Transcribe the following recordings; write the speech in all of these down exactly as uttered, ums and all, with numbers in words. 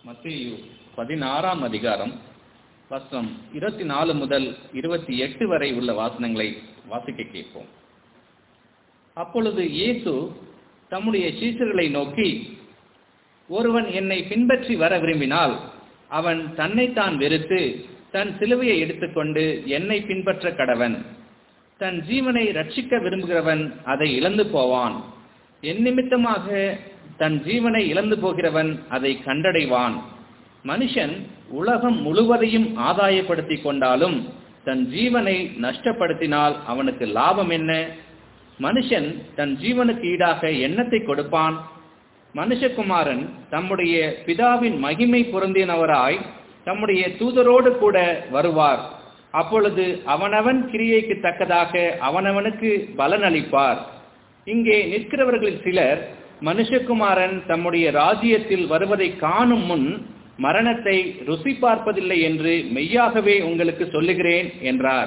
மத்தேயு பதினாறாம் அதிகாரம் வசனம் இருபத்தி நாலு முதல் இருபத்தி எட்டு வரை உள்ள வாசனங்களை வாசிக்க கேட்போம். அப்பொழுது இயேசு தம்முடைய சீஷர்களை நோக்கி, ஒருவன் என்னை பின்பற்றி வர விரும்பினால் அவன் தன்னைத்தான் வெறுத்து தன் சிலுவையை எடுத்துக்கொண்டு என்னை பின்பற்ற கடவன். தன் ஜீவனை ரட்சிக்க விரும்புகிறவன் அதை இழந்து போவான். என் நிமித்தமாக தன் ஜீவனை இழந்து போகிறவன் அதை கண்டடைவான். மனுஷன் உலகம் முழுவதையும் ஆதாயப்படுத்தி கொண்டாலும் தன் ஜீவனை நஷ்டப்படுத்தினால் அவனுக்கு லாபம் என்ன? மனுஷன் தன் ஜீவனுக்கு ஈடாக என்னத்தை கொடுப்பான்? மனுஷகுமாரன் தம்முடைய பிதாவின் மகிமை பொருந்தினவராய் தம்முடைய தூதரோடு கூட வருவார். அப்பொழுது அவனவன் கிரியைக்கு தக்கதாக அவனவனுக்கு பலன் அளிப்பார். இங்கே நிற்கிறவர்களில் சிலர் மனுஷகுமாரன் தம்முடைய ராஜ்யத்தில் வருவதை காணும் முன் மரணத்தை ருசி பார்ப்பதில்லை என்று மெய்யாகவே உங்களுக்கு சொல்லுகிறேன் என்றார்.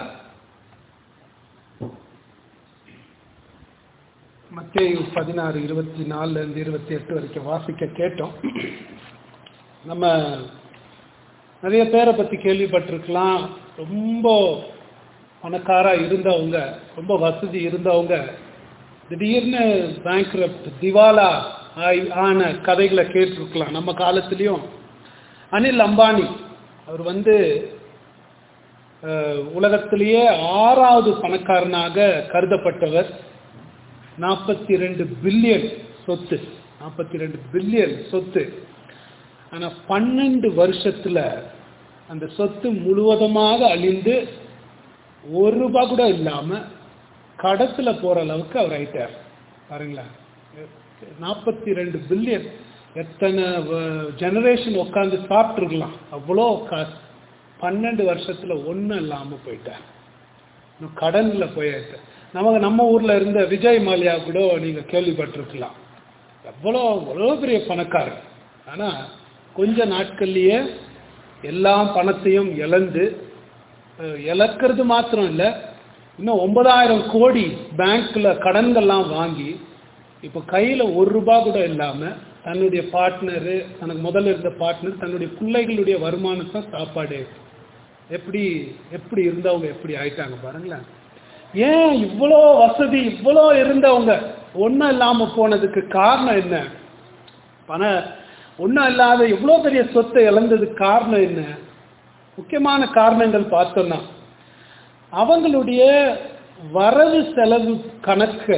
மத்தேயு பதினாறு இருபத்தி நாலுல இருந்து இருபத்தி எட்டு வரைக்கும் வாசிக்க கேட்டோம். நம்ம நிறைய பேரை பத்தி கேள்விப்பட்டிருக்கலாம். ரொம்ப பணக்காரா இருந்தவங்க, ரொம்ப வசதி இருந்தவங்க திடீர்னு பேங்க்ரப்ட் திவாலா ஆன கதைகளை கேட்டிருக்கலாம். நம்ம காலத்திலையும் அனில் அம்பானி அவர் வந்து உலகத்திலேயே ஆறாவது பணக்காரனாக கருதப்பட்டவர். நாற்பத்தி ரெண்டு பில்லியன் சொத்து நாற்பத்தி ரெண்டு பில்லியன் சொத்து. ஆனா பன்னெண்டு வருஷத்துல அந்த சொத்து முழுவதுமாக அழிந்து ஒரு ரூபாய் கூட இல்லாம கடத்துல போற அளவுக்கு அவர் ஆயிட்டார். பாருங்களேன், நாற்பத்தி ரெண்டு பில்லியன் எத்தனை ஜெனரேஷன் உட்காந்து சாப்பிட்டுருக்கலாம். அவ்வளோ காசு பன்னெண்டு வருஷத்துல ஒன்றும் இல்லாம போயிட்டார். கடன்ல போயிட்டு நமக்கு நம்ம ஊர்ல இருந்த விஜய் மாலியா கூட நீங்க கேள்விப்பட்டிருக்கலாம். எவ்வளோ எவ்வளோ பெரிய பணக்காரர். ஆனா கொஞ்ச நாட்கள்லயே எல்லா பணத்தையும் இழந்து, இழக்கிறது மாத்திரம் இல்லை, இன்னும் ஒன்பதாயிரம் கோடி பேங்க்ல கடன்கள்லாம் வாங்கி இப்ப கையில ஒரு ரூபாய் கூட இல்லாம தன்னுடைய பார்ட்னரு, தனக்கு முதல்ல இருந்த பார்ட்னர், தன்னுடைய பிள்ளைகளுடைய வருமானத்தை சாப்பாடு எப்படி எப்படி இருந்தவங்க எப்படி ஆயிட்டாங்க பாருங்களேன். ஏன் இவ்வளோ வசதி இவ்வளோ இருந்தவங்க ஒன்றும் இல்லாம போனதுக்கு காரணம் என்ன? பண ஒன்றும் இல்லாத இவ்வளோ பெரிய சொத்தை இழந்ததுக்கு காரணம் என்ன? முக்கியமான காரணங்கள் பார்த்தோம்னா அவங்களுடைய வரவு செலவு கணக்க,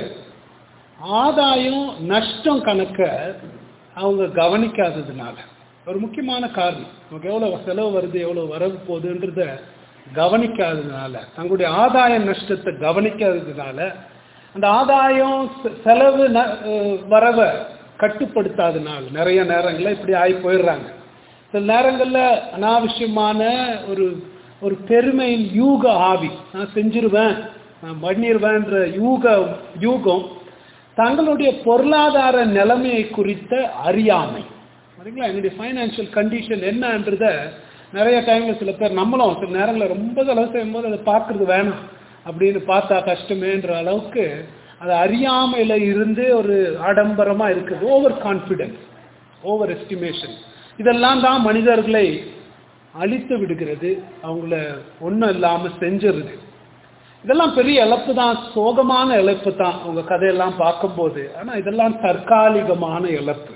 ஆதாயம் நஷ்டம் கணக்க அவங்க கவனிக்காததுனால ஒரு முக்கியமான காரணம். நமக்கு எவ்வளவு செலவு வருது எவ்வளவு வரவு போகுதுன்றத கவனிக்காததுனால, தங்களுடைய ஆதாய நஷ்டத்தை கவனிக்காததுனால, அந்த ஆதாயம் செலவு வரவை கட்டுப்படுத்தாதனால நிறைய நேரங்களில் இப்படி ஆகி போயிடுறாங்க. சில நேரங்களில் அனாவசியமான ஒரு ஒரு பெருமையின் யூக ஆவி, நான் செஞ்சிருவேன் நான் பண்ணிடுவேன்ற யூக யூகம் தங்களுடைய பொருளாதார நிலைமையை குறித்த அறியாமை. சரிங்களா, என்னுடைய ஃபைனான்சியல் கண்டிஷன் என்னன்றத நிறைய டைம்ல சில பேர் நம்மளும் சில நேரங்களில் ரொம்ப செலவு செய்யும் போது அதை பார்க்கறது வேணாம் அப்படின்னு பார்த்தா கஷ்டமேன்ற அளவுக்கு அது அறியாமையில இருந்து ஒரு ஆடம்பரமா இருக்குது. ஓவர் கான்பிடன்ஸ், ஓவர் எஸ்டிமேஷன், இதெல்லாம் தான் மனிதர்களை அழித்து விடுகிறது, அவங்கள ஒன்றும் இல்லாம செஞ்சிருது. இதெல்லாம் பெரிய இழப்பு தான், சோகமான இழப்பு தான் அவங்க கதையெல்லாம் பார்க்கும்போது. ஆனா இதெல்லாம் தற்காலிகமான இழப்பு.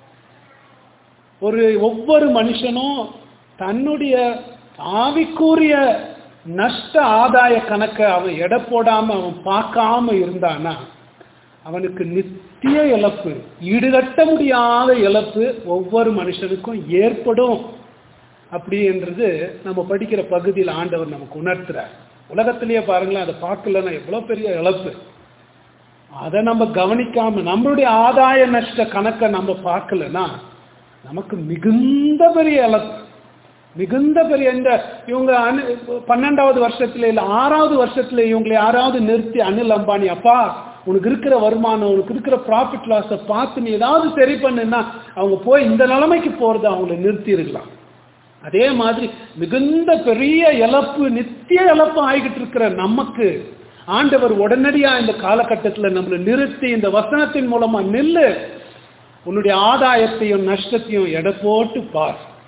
ஒரு ஒவ்வொரு மனுஷனும் தன்னுடைய ஆவிக்குரிய நஷ்ட ஆதாய கணக்கை அவன் எடை போடாம அவன் பார்க்காம இருந்தானா அவனுக்கு நித்திய இழப்பு, ஈடுகட்ட முடியாத இழப்பு ஒவ்வொரு மனுஷனுக்கும் ஏற்படும். அப்படின்றது நம்ம படிக்கிற பகுதியில் ஆண்டவர் நமக்கு உணர்த்துறார். உலகத்திலேயே பாருங்களேன், அதை பார்க்கலன்னா எவ்வளவு பெரிய இழப்பு. அதை நம்ம கவனிக்காம நம்மளுடைய ஆதாய நஷ்ட கணக்கை நம்ம பார்க்கலன்னா நமக்கு மிகுந்த பெரிய இழப்பு, மிகுந்த பெரிய. இந்த இவங்க அனு பன்னெண்டாவது வருஷத்துல இல்ல ஆறாவது வருஷத்துல இவங்களை யாராவது நிறுத்தி, அனில் அம்பானி, அப்பா உனக்கு இருக்கிற வருமானம், உனக்கு இருக்கிற ப்ராஃபிட் லாஸை பார்த்து நீ ஏதாவது சரி பண்ணுன்னா அவங்க போய் இந்த நிலைமைக்கு போறது அவங்களை நிறுத்தி இருக்கலாம். அதே மாதிரி மிகுந்த பெரிய இழப்பு, நித்திய இழப்பு ஆகிட்டு இருக்கிற நமக்கு ஆண்டவர் உடனடியா இந்த காலகட்டத்தில் நம்மளை நிறுத்தி இந்த வசனத்தின் மூலமா நில்லு, உன்னுடைய ஆதாயத்தையும் நஷ்டத்தையும் எடை போட்டு பார்,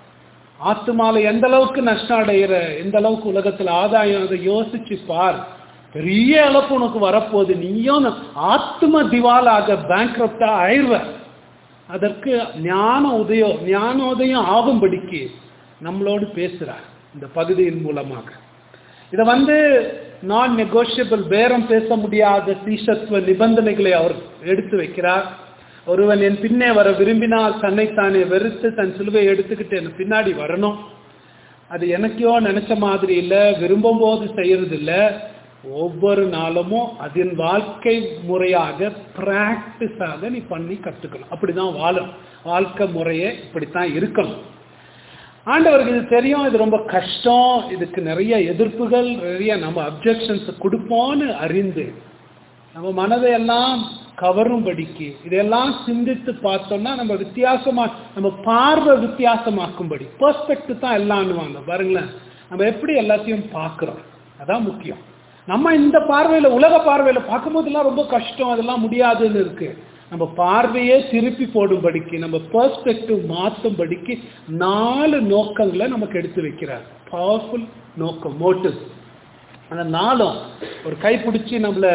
ஆத்துமால எந்த அளவுக்கு நஷ்டம் அடைகிற, எந்த அளவுக்கு உலகத்துல ஆதாயம், அதை யோசிச்சு பார். பெரிய இழப்பு உனக்கு வரப்போகுது, நீயும் ஆத்ம திவாலாக பேங்க்ரப்டா ஆயிடுவ. அதற்கு ஞான உதயம் ஞானோதயம் ஆகும்படிக்கு நம்மளோடு பேசுறார் இந்த பகுதியின் மூலமாக. இதை வந்து நான் நெகோஷியபிள், பேரம் பேச முடியாத சீஷத்துவ நிபந்தனைகளை அவர் எடுத்து வைக்கிறார். ஒருவன் என் பின்னே வர விரும்பினால் தன்னைத்தானே வெறுத்து தன் சிலுவை எடுத்துக்கிட்டு என் பின்னாடி வரணும். அது எனக்கோ நினைச்ச மாதிரி இல்லை, விரும்பும் போது செய்யறது இல்லை. ஒவ்வொரு நாளுமும் அதன் வாழ்க்கை முறையாக பிராக்டிஸாக நீ பண்ணி கற்றுக்கணும். அப்படிதான் வாழும். வாழ்க்கை முறையே இப்படித்தான் இருக்கணும். ஆண்டவருக்கு இது தெரியும், இது ரொம்ப கஷ்டம், இதுக்கு நிறைய எதிர்ப்புகள், நிறைய நம்ம அப்ஜெக்ஷன்ஸ் கொடுப்போம்னு அறிந்து நம்ம மனதை எல்லாம் கவரும்படிக்கு இதெல்லாம் சிந்தித்து பார்த்தோம்னா நம்ம வித்தியாசமா, நம்ம பார்வை வித்தியாசமாக்கும்படி, பெர்ஸ்பெக்டிவ் தான் எல்லாம்னுவாங்க பாருங்களேன். நம்ம எப்படி எல்லாத்தையும் பார்க்குறோம் அதான் முக்கியம். நம்ம இந்த பார்வையில, உலக பார்வையில பார்க்கும்போதெல்லாம் ரொம்ப கஷ்டம், அதெல்லாம் முடியாதுன்னு இருக்கு. நம்ம பார்வையே திருப்பி போடும்படிக்கு, நம்ம பெர்ஸ்பெக்டிவ் மாற்றும்படிக்கு நாலு நோக்கங்களை நமக்கு எடுத்து வைக்கிறார். பவர்ஃபுல் நோக்கம், மோட்டிவ். அந்த நாளும் ஒரு கைப்பிடிச்சி நம்மள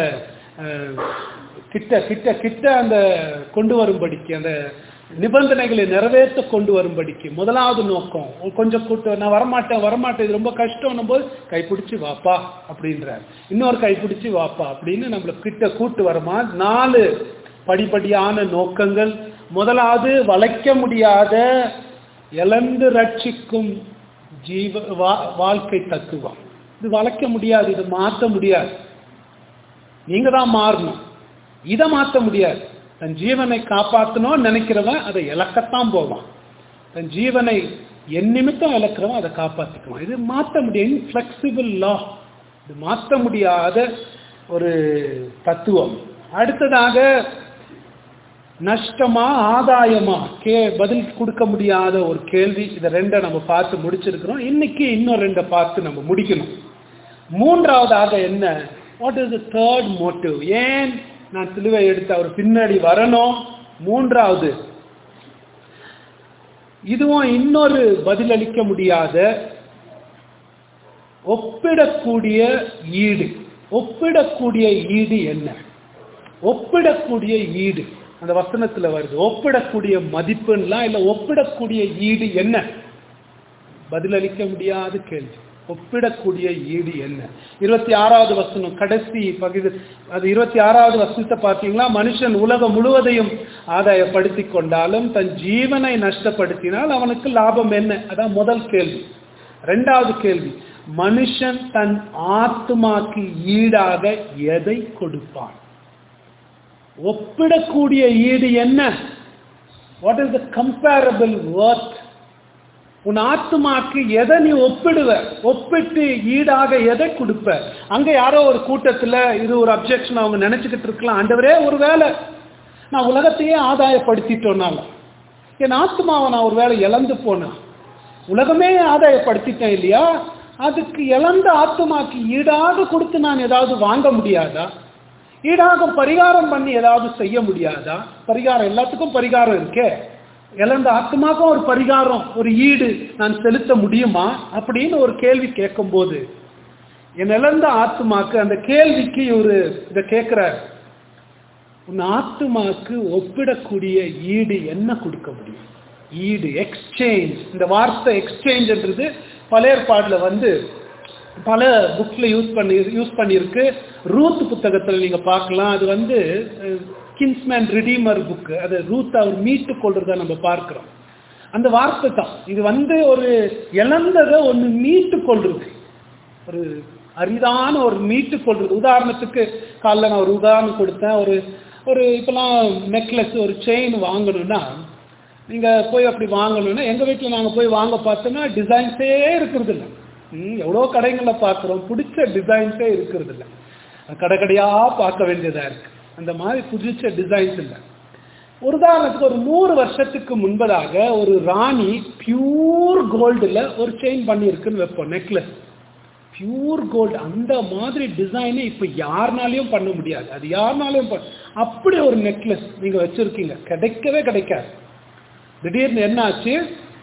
கிட்ட கிட்ட கிட்ட அந்த கொண்டு வரும்படிக்கு, அந்த நிபந்தனைகளை நிறைவேற்ற கொண்டு வரும்படிக்கு முதலாவது நோக்கம். கொஞ்சம் கூட்ட நான் வரமாட்டேன் வரமாட்டேன் இது ரொம்ப கஷ்டம் போது கைப்பிடிச்சி வாப்பா அப்படின்றார். இன்னொரு கைப்பிடிச்சி வாப்பா அப்படின்னு நம்மள கிட்ட கூட்டு வரமா. நாலு படிப்படியான நோக்கங்கள். முதலாவது வளைக்க முடியாத இழந்து ரட்சிக்கும் ஜீவ வாழ்க்கை தத்துவம். இது வளைக்க முடியாது, இது மாற்ற முடியாது, நீங்க தான் மாறணும். இதை மாற்ற முடியாது. தன் ஜீவனை காப்பாற்றணும்னு நினைக்கிறவன் அதை இழக்கத்தான் போவான். தன் ஜீவனை என் நிமித்தம் இழக்கிறவன் அதை காப்பாற்றிக்குவான். இது மாற்ற முடியும். இன்ஃப்ளெக்சிபிள் லா, இது மாற்ற முடியாத ஒரு தத்துவம். அடுத்ததாக நஷ்டமா ஆதாயமா கே பதில் கொடுக்க முடியாத ஒரு கேள்வி. இதை ரெண்டை நம்ம பார்த்து முடிச்சிருக்கிறோம். இன்னைக்கு இன்னும் ரெண்டை பார்த்து நம்ம முடிக்கணும். மூன்றாவதாக என்ன, what is the third motive? ஏன் நான் சிலுவை எடுத்து அவர் பின்னாடி வரணும்? மூன்றாவது, இதுவும் இன்னொரு பதிலளிக்க முடியாத ஒப்பிடக்கூடிய ஈடு. ஒப்பிடக்கூடிய ஈடு என்ன? ஒப்பிடக்கூடிய ஈடு அந்த வசனத்துல வருது. ஒப்பிடக்கூடிய மதிப்புலாம் இல்ல, ஒப்பிடக்கூடிய ஈடு என்ன? பதிலளிக்க முடியாத கேள்வி. ஒப்பிடக்கூடிய ஈடு என்ன? இருபத்தி ஆறாவது வசனம் கடைசி பகுதி. அது இருபத்தி ஆறாவது வசனத்தை பார்த்தீங்களா? மனுஷன் உலகம் முழுவதையும் ஆதாயப்படுத்தி கொண்டாலும் தன் ஜீவனை நஷ்டப்படுத்தினால் அவனுக்கு லாபம் என்ன? அதான் முதல் கேள்வி. ரெண்டாவது கேள்வி, மனுஷன் தன் ஆத்மாக்கு ஈடாக எதை கொடுப்பான்? ஒப்பிடக்கூடிய ஈடு என்ன? What is the comparable worth? உன் ஆத்மாக்கு எதை நீ ஒப்பிடுவ? ஒப்பிட்டு ஈடாக எதை கொடுப்ப? அங்க யாரோ ஒரு கூட்டத்துல இது ஒரு அப்ஜெக்ஷன் அவங்க நினைச்சுக்கிட்டு இருக்கலாம். ஆண்டவரே, ஒரு வேளை நான் உலகத்தையே ஆதாயப்படுத்திட்டோம்னாலும் என் ஆத்மாவை நான் ஒரு வேளை இழந்து போனேன், உலகமே ஆதாயப்படுத்திட்டேன் இல்லையா, அதுக்கு இழந்த ஆத்மாக்கு ஈடாக கொடுத்து நான் ஏதாவது வாங்க முடியாதா? ஈடாக பரிகாரம் பண்ணி ஏதாவது செய்ய முடியாதா? பரிகாரம் எல்லாத்துக்கும் பரிகாரம் இருக்கே. இழந்த ஆத்மாக்கும் ஒரு பரிகாரம், ஒரு ஈடு நான் செலுத்த முடியுமா அப்படின்னு ஒரு கேள்வி கேட்கும் போது, என் இழந்த ஆத்மாக்கு அந்த கேள்விக்கு ஒரு இதை கேட்கிறார். உன் ஆத்மாக்கு ஒப்பிடக்கூடிய ஈடு என்ன கொடுக்க முடியும்? ஈடு, எக்ஸ்சேஞ்ச். இந்த வார்த்தை எக்ஸ்சேஞ்ச்ன்றது பழைய ஏற்பாடுல வந்து பல புக்ஸ்ல யூஸ் பண்ணி யூஸ் பண்ணியிருக்கு. ரூத் புத்தகத்தில் நீங்க பார்க்கலாம். அது வந்து கின்ஸ்மேன் ரிடீமர் புக். அது ரூத் அவர் மீட்டு கொள்றத நம்ம பார்க்கிறோம். அந்த வார்த்தை தான் இது வந்து ஒரு இழந்ததை ஒன்று மீட்டு கொள்றது, ஒரு அரிதான ஒரு மீட்டு கொள்றது. உதாரணத்துக்கு காலைல நான் ஒரு உதாரணம் கொடுத்தேன். ஒரு ஒரு இப்பெல்லாம் நெக்லஸ், ஒரு செயின் வாங்கணும்னா நீங்க போய் அப்படி வாங்கணும்னா, எங்க வீட்டில் நாங்கள் போய் வாங்க பார்த்தோம்னா டிசைன்ஸே இருக்கிறது இல்லை. எவ்வளோ கடைகளில் பார்க்குறோம், பிடிச்ச டிசைன்ஸே இருக்கிறது இல்லை. கடை கடையாக பார்க்க வேண்டியதாக இருக்கு. அந்த மாதிரி புதிச்ச டிசைன்ஸ் இல்லை. ஒரு உதாரணத்துக்கு ஒரு நூறு வருஷத்துக்கு முன்பதாக ஒரு ராணி பியூர் கோல்டில் ஒரு செயின் பண்ணியிருக்குன்னு வைப்போம், நெக்லஸ். பியூர் கோல்டு அந்த மாதிரி டிசைனே இப்போ யாருனாலையும் பண்ண முடியாது. அது யாருனாலையும் அப்படி ஒரு நெக்லஸ் நீங்கள் வச்சுருக்கீங்க, கிடைக்கவே கிடைக்காது. திடீர்னு என்ன ஆச்சு,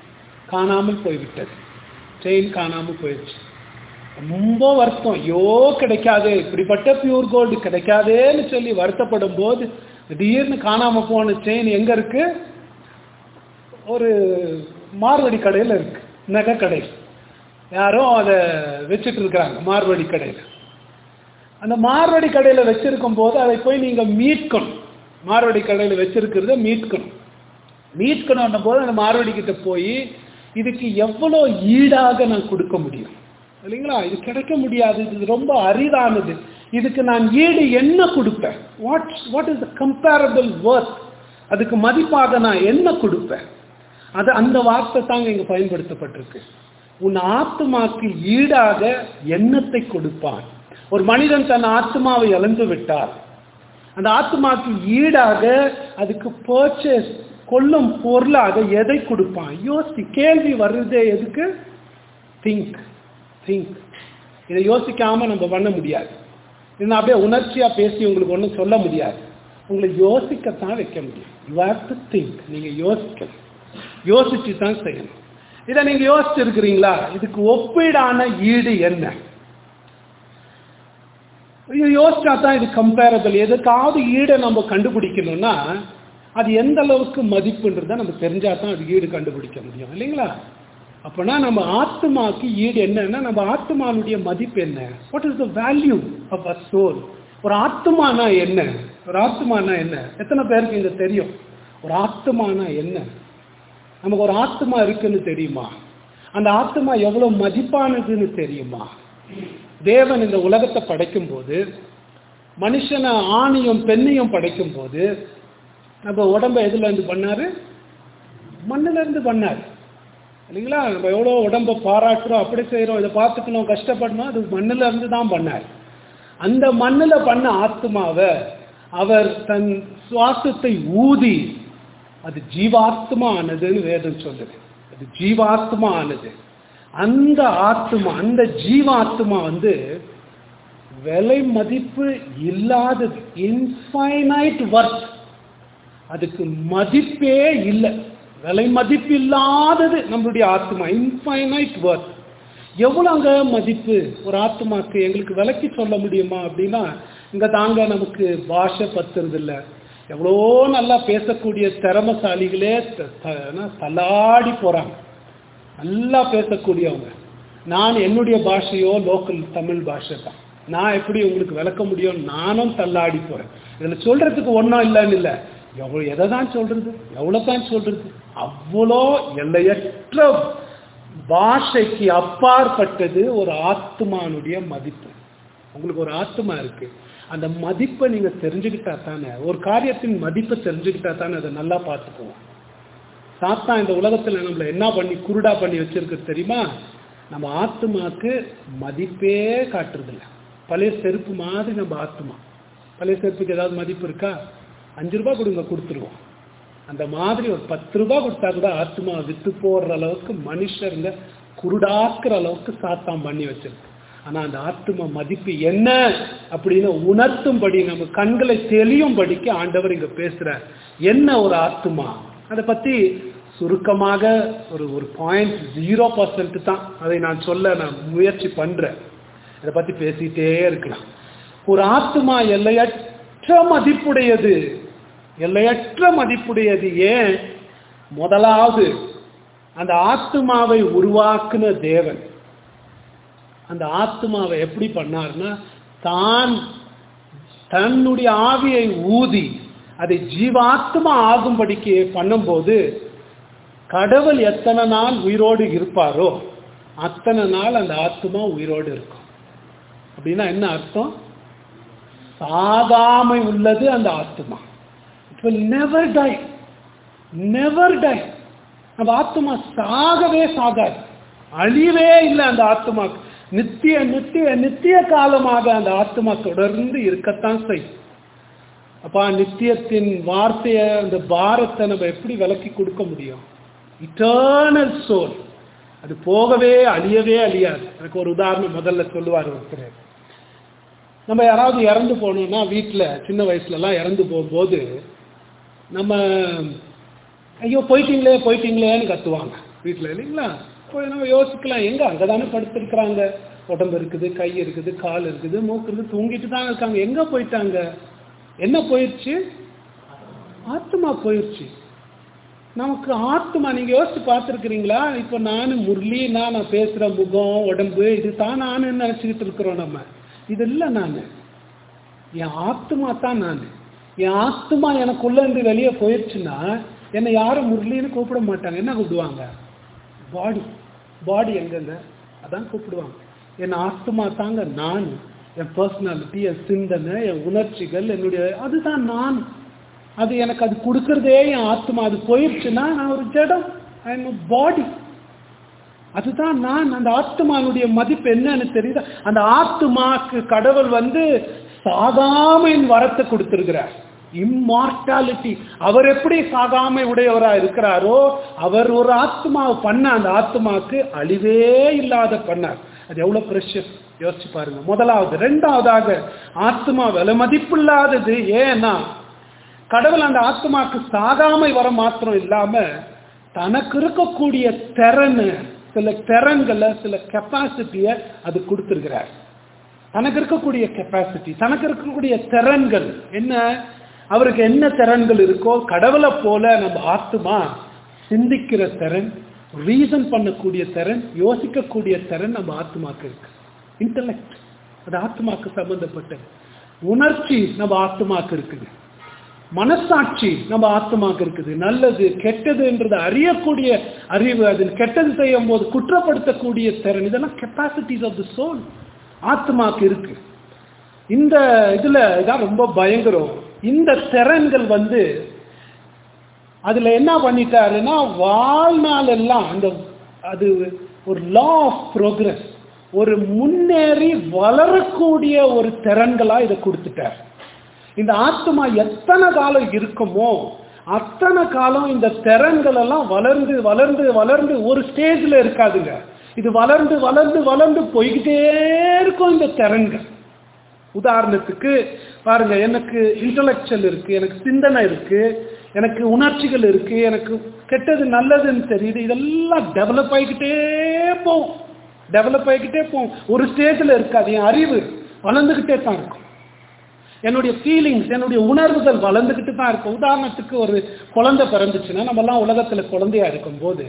காணாமல் போய்விட்டது. செயின் காணாமல் போயிடுச்சு. ரொம்ப வருத்தம், ஐயோ கிடைக்காது, இப்படிப்பட்ட பியூர் கோல்டு கிடைக்காதேன்னு சொல்லி வருத்தப்படும் போது திடீர்னு காணாம போன செயின் எங்க இருக்கு? ஒரு மார்வடி கடையில் இருக்கு, நகை கடையில். யாரோ அதை வச்சுட்டு இருக்கிறாங்க மார்வடி கடையில். அந்த மார்வடி கடையில் வச்சிருக்கும் போது அதை போய் நீங்க மீட்கணும். மார்வடி கடையில் வச்சிருக்கிறத மீட்கணும். மீட்கணும் போது அந்த மார்வடி கிட்ட போய் இதுக்கு எவ்வளோ ஈடாக நான் கொடுக்க முடியும் இல்லைங்களா? இது கிடைக்க முடியாது, இது ரொம்ப அரிதானது, இதுக்கு நான் ஈடு என்ன கொடுப்பேன்? What what is the comparable worth? அதுக்கு மதிப்பாக நான் என்ன கொடுப்பேன்? அது அந்த வார்த்தை தாங்க இங்க பயன்படுத்தப்பட்டிருக்கு. உன் ஆத்மாக்கு ஈடாக எண்ணத்தை கொடுப்பான். ஒரு மனிதன் தன் ஆத்மாவை இழந்து விட்டார், அந்த ஆத்மாக்கு ஈடாக அதுக்கு பர்ச்சேஸ் கொள்ளும் பொருளாக எதை கொடுப்பான்? யோசி. கேள்வி வருதே எதுக்கு? Think think. இதை யோசிக்காம நம்ம பண்ண முடியாது. இது அப்படியே உணர்ச்சியா பேசி உங்களுக்கு ஒன்றும் சொல்ல முடியாது. உங்களை யோசிக்கத்தான் வைக்க முடியும். You have to think. நீங்க யோசிக்கணும், யோசிச்சு தான் செய்யணும். இதை நீங்க யோசிச்சு இருக்கிறீங்களா? இதுக்கு ஒப்பீடான ஈடு என்ன? யோசிச்சா தான் இது கம்பேரபிள். எதுக்காவது ஈடை நம்ம கண்டுபிடிக்கணும்னா அது எந்த அளவுக்கு மதிப்புன்றத நம்ம தெரிஞ்சா தான் அது ஈடு கண்டுபிடிக்க முடியும் இல்லைங்களா? அப்பனா நம்ம ஆத்மாக்கு ஈடு என்னன்னா நம்ம ஆத்மானுடைய மதிப்பு என்ன? What is the value of a soul? ஒரு ஆத்மானா என்ன? ஒரு ஆத்மானா என்ன? எத்தனை பேருக்கு இங்க தெரியும் ஒரு ஆத்மானா என்ன? நமக்கு ஒரு ஆத்மா இருக்குன்னு தெரியுமா? அந்த ஆத்மா எவ்வளவு மதிப்பானதுன்னு தெரியுமா? தேவன் இந்த உலகத்தை படைக்கும் போது, மனுஷனை ஆணையும் பெண்ணையும் படைக்கும் போது, நம்ம உடம்ப எதுல இருந்து பண்ணாரு? மண்ணுல இருந்து பண்ணாரு இல்லைங்களா? நம்ம எவ்வளோ உடம்ப பாராட்டுறோம், அப்படி செய்யறோம், இதை பார்த்துக்கணும், கஷ்டப்படணும், அது மண்ணுல இருந்து தான் பண்ணார். அந்த மண்ணுல பண்ண ஆத்மாவை அவர் தன் சுவாசத்தை ஊதி அது ஜீவாத்மா ஆனதுன்னு வேதம் சொல்லுது. அது ஜீவாத்மா ஆனது. அந்த ஆத்மா, அந்த ஜீவாத்மா வந்து விலை மதிப்பு இல்லாதது, இன்ஃபைனைட் வர்த். அதுக்கு மதிப்பே இல்லை, விலை மதிப்பு இல்லாதது நம்மளுடைய ஆத்மா, இன்ஃபைனைட் வர்த். எவ்வளவு அங்க மதிப்பு ஒரு ஆத்மாக்கு எங்களுக்கு விலைக்கு சொல்ல முடியுமா அப்படின்னா, இங்க தாங்க நமக்கு பாஷை பத்துறது இல்லை. எவ்வளோ நல்லா பேசக்கூடிய திறமசாலிகளே தள்ளாடி போறாங்க, நல்லா பேசக்கூடியவங்க. நான் என்னுடைய பாஷையோ லோக்கல் தமிழ் பாஷை தான், நான் எப்படி உங்களுக்கு விளக்க முடியும்? நானும் தள்ளாடி போறேன். இதுல சொல்றதுக்கு ஒன்றும் இல்லைன்னு இல்லை, எவ்வளோ எதை தான் சொல்றது, எவ்வளோ தான் சொல்றது, அவ்வளோ எல்லையற்ற பாஷைக்கு அப்பாற்பட்டது ஒரு ஆத்மானுடைய மதிப்பு. உங்களுக்கு ஒரு ஆத்மா இருக்கு, அந்த மதிப்பை நீங்க தெரிஞ்சுக்கிட்டா தானே, ஒரு காரியத்தின் மதிப்பை தெரிஞ்சுக்கிட்டா தானே அதை நல்லா பார்த்துக்குவோம். சாத்தா இந்த உலகத்துல நம்மள என்ன பண்ணி குருடா பண்ணி வச்சிருக்கு தெரியுமா? நம்ம ஆத்மாக்கு மதிப்பே காட்டுறது இல்லை. பழைய செருப்பு மாதிரி நம்ம ஆத்மா. பழைய செருப்புக்கு ஏதாவது மதிப்பு இருக்கா? அஞ்சு ரூபாய் கொடுங்க, கொடுத்துருவோம். அந்த மாதிரி ஒரு பத்து ரூபாய் கொடுத்தா கூட ஆத்மா வித்து போடுற அளவுக்கு மனுஷருங்க குருடாக்குற அளவுக்கு சாத்தான் பண்ணி வச்சிருக்கு. ஆனா அந்த ஆத்மா மதிப்பு என்ன அப்படின்னு உணர்த்தும்படி, நம்ம கண்களை தெளியும்படிக்கு ஆண்டவர் இங்க பேசுற. என்ன ஒரு ஆத்மா, அதை பத்தி சுருக்கமாக ஒரு ஒரு பாயிண்ட் ஜீரோ பர்சன்ட் தான் அதை நான் சொல்ல நான் முயற்சி பண்றேன். அதை பத்தி பேசிட்டே இருக்கலாம். ஒரு ஆத்மா எல்லையற்ற மதிப்புடையது, எல்லையற்ற மதிப்புடையது. ஏன்? முதலாவது அந்த ஆத்மாவை உருவாக்குன தேவன் அந்த ஆத்மாவை எப்படி பண்ணார்னா, தான் தன்னுடைய ஆவியை ஊதி அதை ஜீவாத்மா ஆகும்படிக்கு பண்ணும்போது, கடவுள் எத்தனை நாள் உயிரோடு இருப்பாரோ அத்தனை நாள் அந்த ஆத்மா உயிரோடு இருக்கும். அப்படின்னா என்ன அர்த்தம்? சாகாமை உள்ளது அந்த ஆத்மா. It will never die, never die. அந்த ஆத்மா சாகவே சாகாது, அழிவே இல்லை அந்த ஆத்மாக்கு. நித்திய நித்திய நித்திய காலமாக அந்த ஆத்மா தொடர்ந்து இருக்கத்தான் செய்யும். அப்பா, நித்தியத்தின் வார்த்தைய, அந்த பாரத்தை நம்ம எப்படி விலக்கி கொடுக்க முடியும்? இட்டர்னல் சோல், அது போகவே அழியவே அழியாது. எனக்கு ஒரு உதாரணம் முதல்ல சொல்லுவார் ஒருத்தர். நம்ம யாராவது இறந்து போனோம்னா, வீட்டில் சின்ன வயசுலலாம் இறந்து போகும்போது நம்ம ஐயோ போயிட்டீங்களே போயிட்டீங்களேன்னு கத்துவாங்க வீட்டில் இல்லைங்களா? போய் நம்ம யோசிக்கலாம், எங்க அங்கதானே படுத்திருக்கிறாங்க, உடம்பு இருக்குது, கை இருக்குது, கால் இருக்குது, மூக்கு இருக்குது, தூங்கிட்டு தான் இருக்காங்க. எங்க போயிட்டாங்க? என்ன போயிடுச்சு? ஆத்மா போயிடுச்சு. நமக்கு ஆத்மா, நீங்க யோசிச்சு பார்த்துருக்கிறீங்களா? இப்போ நான் முரளினா நான் பேசுற முகம் உடம்பு இது தான் நான் நினைச்சுக்கிட்டு இருக்கிறோம். நம்ம இது இல்லை. நான் என் ஆத்மா தான். நான் என் ஆத்மா எனக்குள்ள இருந்து வெளியே போயிடுச்சுன்னா என்னை யாரும் முரளின்னு கூப்பிட மாட்டாங்க. என்ன கூப்பிடுவாங்க? பாடி. பாடி எங்கங்க? அதான் கூப்பிடுவாங்க. என் ஆத்மா தாங்க நான். என் பர்சனாலிட்டி, என் சிந்தனை, என் உணர்ச்சிகள், என்னுடைய அதுதான் நான். அது எனக்கு அது கொடுக்கறதே என் ஆத்மா. அது போயிடுச்சுன்னா நான் ஒரு ஜடம், ஐ எம் பாடி. அதுதான் நான். அந்த ஆத்மானுடைய மதிப்பு என்னன்னு தெரியுது. அந்த ஆத்மாக்கு கடவுள் வந்து சாகாமையின் வரத்தை கொடுத்திருக்கிறார். இம்மார்டாலிட்டி. அவர் எப்படி சாகாமை உடையவரா இருக்கிறாரோ அவர் ஒரு ஆத்மாவை பண்ண, அந்த ஆத்மாக்கு அழிவே இல்லாத பண்ணார். அது எவ்வளவு பிரஷியஸ் யோசிச்சு பாருங்க. முதலாவது. ரெண்டாவதாக, ஆத்மா விலை மதிப்பு இல்லாதது. ஏன்னா கடவுள் அந்த ஆத்மாக்கு சாகாமை வர மாத்திரம் இல்லாம தனக்கு இருக்கக்கூடிய திறன், சில திறன்களை, சில கெப்பாசிட்டிய அது கொடுத்திருக்கிறார். தனக்கு இருக்கக்கூடிய கெப்பாசிட்டி, தனக்கு இருக்கக்கூடிய திறன்கள் என்ன? அவருக்கு என்ன திறன்கள் இருக்கோ கடவுளை போல நம்ம ஆத்மா சிந்திக்கிற திறன், ரீசன் பண்ணக்கூடிய திறன், யோசிக்கக்கூடிய திறன் நம்ம ஆத்மாக்கு இருக்கு. இன்டலெக்ட் அது ஆத்மாக்கு சம்பந்தப்பட்டது. உணர்ச்சி நம்ம ஆத்மாக்கு இருக்குது. மனசாட்சி நம்ம ஆத்மாக்கு இருக்குது. நல்லது கெட்டதுன்றது அறியக்கூடிய அறிவு, அது கெட்டது செய்யும் போது குற்றப்படுத்தக்கூடிய திறன், இதெல்லாம் கெப்பாசிட்டிஸ் ஆஃப் தி சோல் ஆத்மாக்கு இருக்கு. இந்த இதுல இதான் ரொம்ப பயங்கரம். இந்த திறன்கள் வந்து அதுல என்ன பண்ணிட்டாருன்னா வாழ்நாள் எல்லாம் அந்த அது ஒரு லா ஆஃப் ப்ரோக்ரஸ், ஒரு முன்னேறி வளரக்கூடிய ஒரு திறன்களா இதை கொடுத்துட்டார். இந்த ஆத்மா எத்தனை காலம் இருக்குமோ அத்தனை காலம் இந்த திறன்கள் எல்லாம் வளர்ந்து வளர்ந்து வளர்ந்து ஒரு ஸ்டேஜ்ல இருக்காதுங்க. இது வளர்ந்து வளர்ந்து வளர்ந்து போய்கிட்டே இருக்கும் இந்த திறன்கள். உதாரணத்துக்கு பாருங்க, எனக்கு இன்டலெக்சுவல் இருக்கு, எனக்கு சிந்தனை இருக்கு, எனக்கு உணர்ச்சிகள் இருக்கு, எனக்கு கெட்டது நல்லதுன்னு தெரியுது. இதெல்லாம் டெவலப் ஆகிக்கிட்டே போகும், டெவலப் ஆகிக்கிட்டே போகும். ஒரு ஸ்டேஜில் இருக்காது. என் அறிவு வளர்ந்துக்கிட்டே தான் இருக்கும். என்னுடைய ஃபீலிங்ஸ், என்னுடைய உணர்வுகள் வளர்ந்துக்கிட்டு தான் இருக்கும். உதாரணத்துக்கு ஒரு குழந்தை பிறந்துச்சுன்னா, நம்மலாம் உலகத்தில் குழந்தையா இருக்கும் போது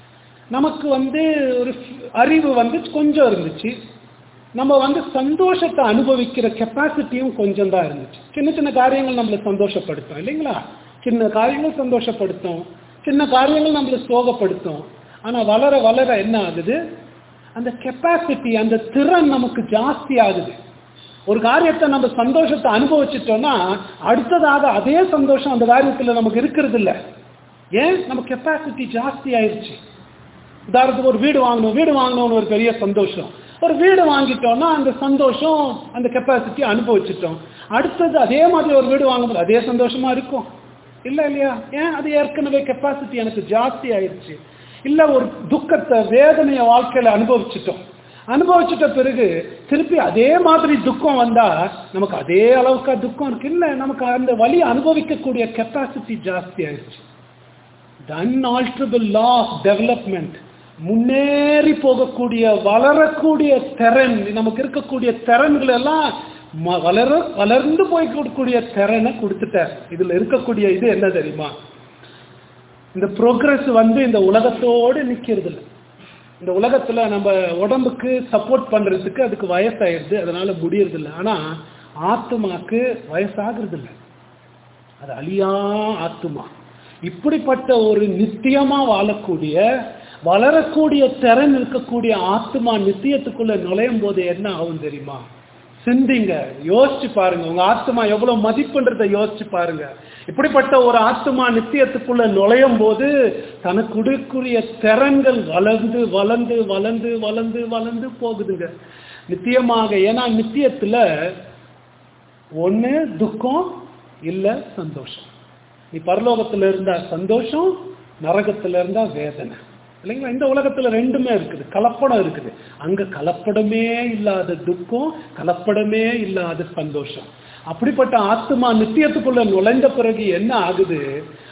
நமக்கு வந்து ஒரு அறிவு வந்து கொஞ்சம் இருந்துச்சு. நம்ம வந்து சந்தோஷத்தை அனுபவிக்கிற கெப்பாசிட்டியும் கொஞ்சம் தான் இருந்துச்சு. சின்ன சின்ன காரியங்கள் நம்மளை சந்தோஷப்படுத்தும் இல்லைங்களா? சின்ன காரியங்கள் சந்தோஷப்படுத்தும், சின்ன காரியங்கள் நம்மளை சோகப்படுத்தும். ஆனால் வளர வளர என்ன ஆகுது? அந்த கெப்பாசிட்டி, அந்த திறன் நமக்கு ஜாஸ்தி ஆகுது. ஒரு காரியத்தை நம்ம சந்தோஷத்தை அனுபவிச்சிட்டோம்னா அடுத்ததாக அதே சந்தோஷம் அந்த காரியத்தில் நமக்கு இருக்கிறது இல்லை. ஏன்? நம்ம கெப்பாசிட்டி ஜாஸ்தி ஆயிடுச்சு. உதாரணத்துக்கு ஒரு வீடு வாங்கணும், வீடு வாங்கணும்னு ஒரு பெரிய சந்தோஷம். ஒரு வீடு வாங்கிட்டோம்னா அந்த சந்தோஷம், அந்த கெப்பாசிட்டி அனுபவிச்சிட்டோம். அடுத்தது அதே மாதிரி ஒரு வீடு வாங்கும்போது அதே சந்தோஷமா இருக்கும் இல்லை இல்லையா? ஏன்? அது ஏற்கனவே கெப்பாசிட்டி எனக்கு ஜாஸ்தி ஆயிடுச்சு. இல்லை, ஒரு துக்கத்தை, வேதனையை வாழ்க்கையில் அனுபவிச்சிட்டோம். அனுபவிச்சுட்ட பிறகு திருப்பி அதே மாதிரி துக்கம் வந்தா நமக்கு அதே அளவுக்கு துக்கம் இருக்கு இல்லை, நமக்கு அந்த வலி அனுபவிக்கக்கூடிய கெப்பாசிட்டி ஜாஸ்தி ஆயிடுச்சு. The unalterable law of development, முன்னேறி போகக்கூடிய வளரக்கூடிய திறன், நமக்கு இருக்கக்கூடிய திறன்கள் எல்லாம் வளர வளர்ந்து போய்க்கூடிய திறனை கொடுத்துட்டார். இதுல இருக்கக்கூடிய இது என்ன தெரியுமா? இந்த ப்ரோக்ரஸ் வந்து இந்த உலகத்தோடு நிக்கிறது இல்லை. இந்த உலகத்துல நம்ம உடம்புக்கு சப்போர்ட் பண்றதுக்கு அதுக்கு வயசாயிருது, அதனால முடியறது இல்லை. ஆனா ஆத்மாக்கு வயசாகிறது இல்லை, அது அழியா ஆத்மா. இப்படிப்பட்ட ஒரு நித்தியமா வாழக்கூடிய வளரக்கூடிய திறன் இருக்கக்கூடிய ஆத்மா நித்தியத்துக்குள்ள நுழையும் போது என்ன ஆகும் தெரியுமா? சிந்திங்க, யோசிச்சு பாருங்க. உங்க ஆத்மா எவ்வளவு மதிப்புன்றதை யோசிச்சு பாருங்க. இப்படிப்பட்ட ஒரு ஆத்மா நித்தியத்துக்குள்ள நுழையும் போது தனக்கு கொடுக்கக்கூடிய திறன்கள் வளர்ந்து வளர்ந்து வளர்ந்து வளர்ந்து வளர்ந்து போகுதுங்க நித்தியமாக. ஏன்னா நித்தியத்துல ஒண்ணு துக்கம் இல்ல சந்தோஷம். நீ பரலோகத்துல இருந்தா சந்தோஷம், நரகத்துல இருந்தா வேதனை இல்லைங்களா? இந்த உலகத்துல ரெண்டுமே இருக்குது, கலப்படம் இருக்குது. அங்க கலப்படமே இல்லாத துக்கம், கலப்படமே இல்லாத சந்தோஷம். அப்படிப்பட்ட ஆத்மா நித்தியத்துக்குள்ள நுழைந்த பிறகு என்ன ஆகுது?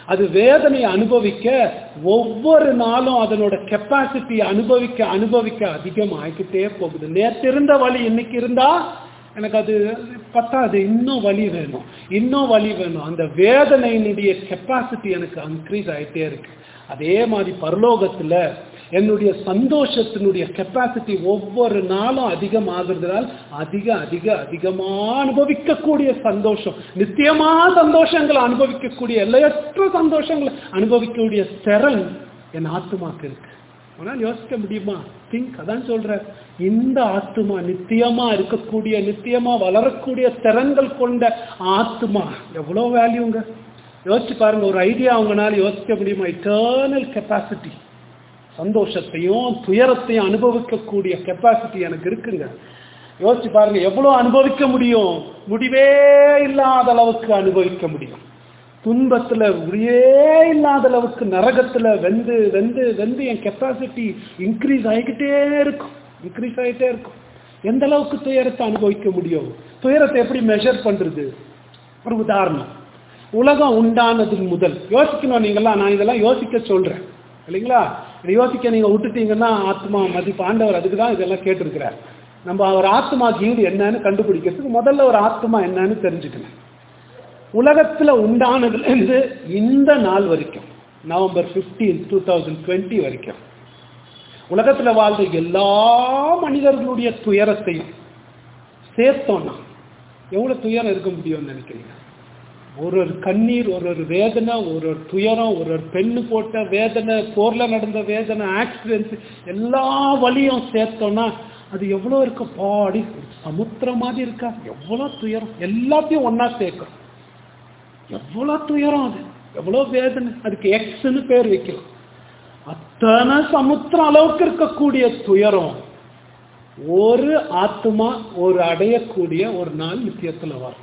அது வேதனையை அனுபவிக்க ஒவ்வொரு நாளும் அதனோட கெப்பாசிட்டி அனுபவிக்க அனுபவிக்க அதிகமாகிக்கிட்டே போகுது. நேற்று இருந்த வலி இன்னைக்கு இருந்தா எனக்கு அது பத்தாது, இன்னும் வலி வேணும், இன்னும் வலி வேணும். அந்த வேதனையினுடைய கெப்பாசிட்டி எனக்கு இன்க்ரீஸ் ஆகிட்டே இருக்கு. அதே மாதிரி பரலோகத்துல என்னுடைய சந்தோஷத்தினுடைய கெப்பாசிட்டி ஒவ்வொரு நாளும் அதிகமாகிறதுனால் அதிக அதிக அதிகமா அனுபவிக்கக்கூடிய சந்தோஷம், நித்தியமா சந்தோஷங்களை அனுபவிக்கக்கூடிய எல்லையற்ற சந்தோஷங்களை அனுபவிக்கக்கூடிய திறன் என் ஆத்துமாக்கு இருக்கு. ஆனால் யோசிக்க முடியுமா? திங்க். அதான் சொல்ற, இந்த ஆத்துமா நித்தியமா இருக்கக்கூடிய நித்தியமா வளரக்கூடிய திறன்கள் கொண்ட ஆத்துமா எவ்வளவு வேல்யூங்க. யோசிச்சு பாருங்க. ஒரு ஐடியா அவங்களால யோசிக்க முடியுமா? இட்டர்னல் கெப்பாசிட்டி, சந்தோஷத்தையும் துயரத்தையும் அனுபவிக்கக்கூடிய கெப்பாசிட்டி எனக்கு இருக்குங்க. யோசிச்சு பாருங்க, எவ்வளவு அனுபவிக்க முடியும்? முடிவே இல்லாத அளவுக்கு அனுபவிக்க முடியும். துன்பத்துல உரியே இல்லாத அளவுக்கு நரகத்துல வெந்து வெந்து வெந்து என் கெப்பாசிட்டி இன்க்ரீஸ் ஆகிக்கிட்டே இருக்கும், இன்க்ரீஸ் ஆகிட்டே இருக்கும். எந்த அளவுக்கு துயரத்தை அனுபவிக்க முடியும்? துயரத்தை எப்படி மெஷர் பண்றது? ஒரு உதாரணம், உலகம் உண்டானது முதல் யோசிக்கணும் நீங்களாம். நான் இதெல்லாம் யோசிக்க சொல்றேன் இல்லைங்களா? இதை யோசிக்க நீங்க விட்டுட்டீங்கன்னா ஆத்மா மதிப்பு ஆண்டவர் அதுக்கு தான் இதெல்லாம் கேட்டிருக்கிறார். நம்ம அவர் ஆத்மா கீடு என்னன்னு கண்டுபிடிக்கிறதுக்கு முதல்ல ஒரு ஆத்மா என்னன்னு தெரிஞ்சுக்கணும். உலகத்துல உண்டானதுல இருந்து இந்த நாள் வரைக்கும், November fifteen two thousand twenty வரைக்கும் உலகத்துல வாழ்ந்த எல்லா மனிதர்களுடைய துயரத்தையும் சேர்த்தோம்னா எவ்வளவு துயரம் இருக்க முடியும்னு நினைக்கிறீங்க? ஒரு ஒரு கண்ணீர், ஒரு ஒரு வேதனை, ஒரு ஒரு துயரம், ஒரு ஒரு பெண்ணு போட்ட வேதனை, போர்ல நடந்த வேதனை, ஆக்சிடென்ட், எல்லா வலியும் சேர்த்தோம்னா அது எவ்வளவு இருக்க? பாடி சமுத்திரம் மாதிரி இருக்கா? எவ்வளவு துயரம் எல்லாத்தையும் ஒன்னா சேர்க்கிறோம். எவ்வளவு துயரம், அது எவ்வளவு வேதனை. அதுக்கு எக்ஸ்ன்னு பேர் வைக்கலாம். அத்தனை சமுத்திரம் அளவுக்கு இருக்கக்கூடிய துயரம் ஒரு ஆத்மா ஒரு அடையக்கூடிய ஒரு நாள் நித்தியத்துல வரும்.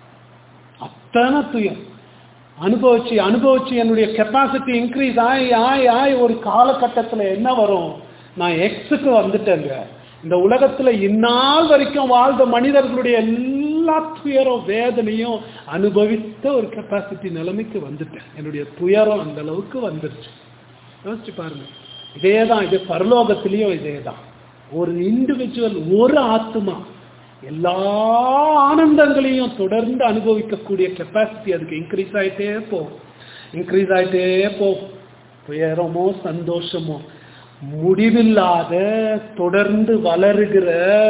அத்தனை துயரம் அனுபவிச்சு அனுபவிச்சு என்னுடைய கெப்பாசிட்டி இன்க்ரீஸ் ஆகி ஆகி ஆகி ஒரு காலகட்டத்துல என்ன வரும்? நான் எக்ஸுக்கு வந்துட்டேங்க. இந்த உலகத்துல இந்நாள் வரைக்கும் வாழ்ந்த மனிதர்களுடைய எல்லா துயரம் வேதனையும் அனுபவித்த ஒரு கெப்பாசிட்டி நிலைமைக்கு வந்துட்டேன். என்னுடைய துயரம் அந்த அளவுக்கு வந்துருச்சு. யோசிச்சு பாருங்க. இதேதான் இது பரலோகத்திலையும் இதேதான். ஒரு இண்டிவிஜுவல், ஒரு ஆத்மா எல்லா ஆனந்தங்களையும் தொடர்ந்து அனுபவிக்கக்கூடிய கெப்பாசிட்டி அதுக்கு இன்க்ரீஸ் ஆயிட்டே போகும், இன்க்ரீஸ் ஆயிட்டே போகும். துயரமோ சந்தோஷமோ முடிவில்லாத தொடர்ந்து வளருகிற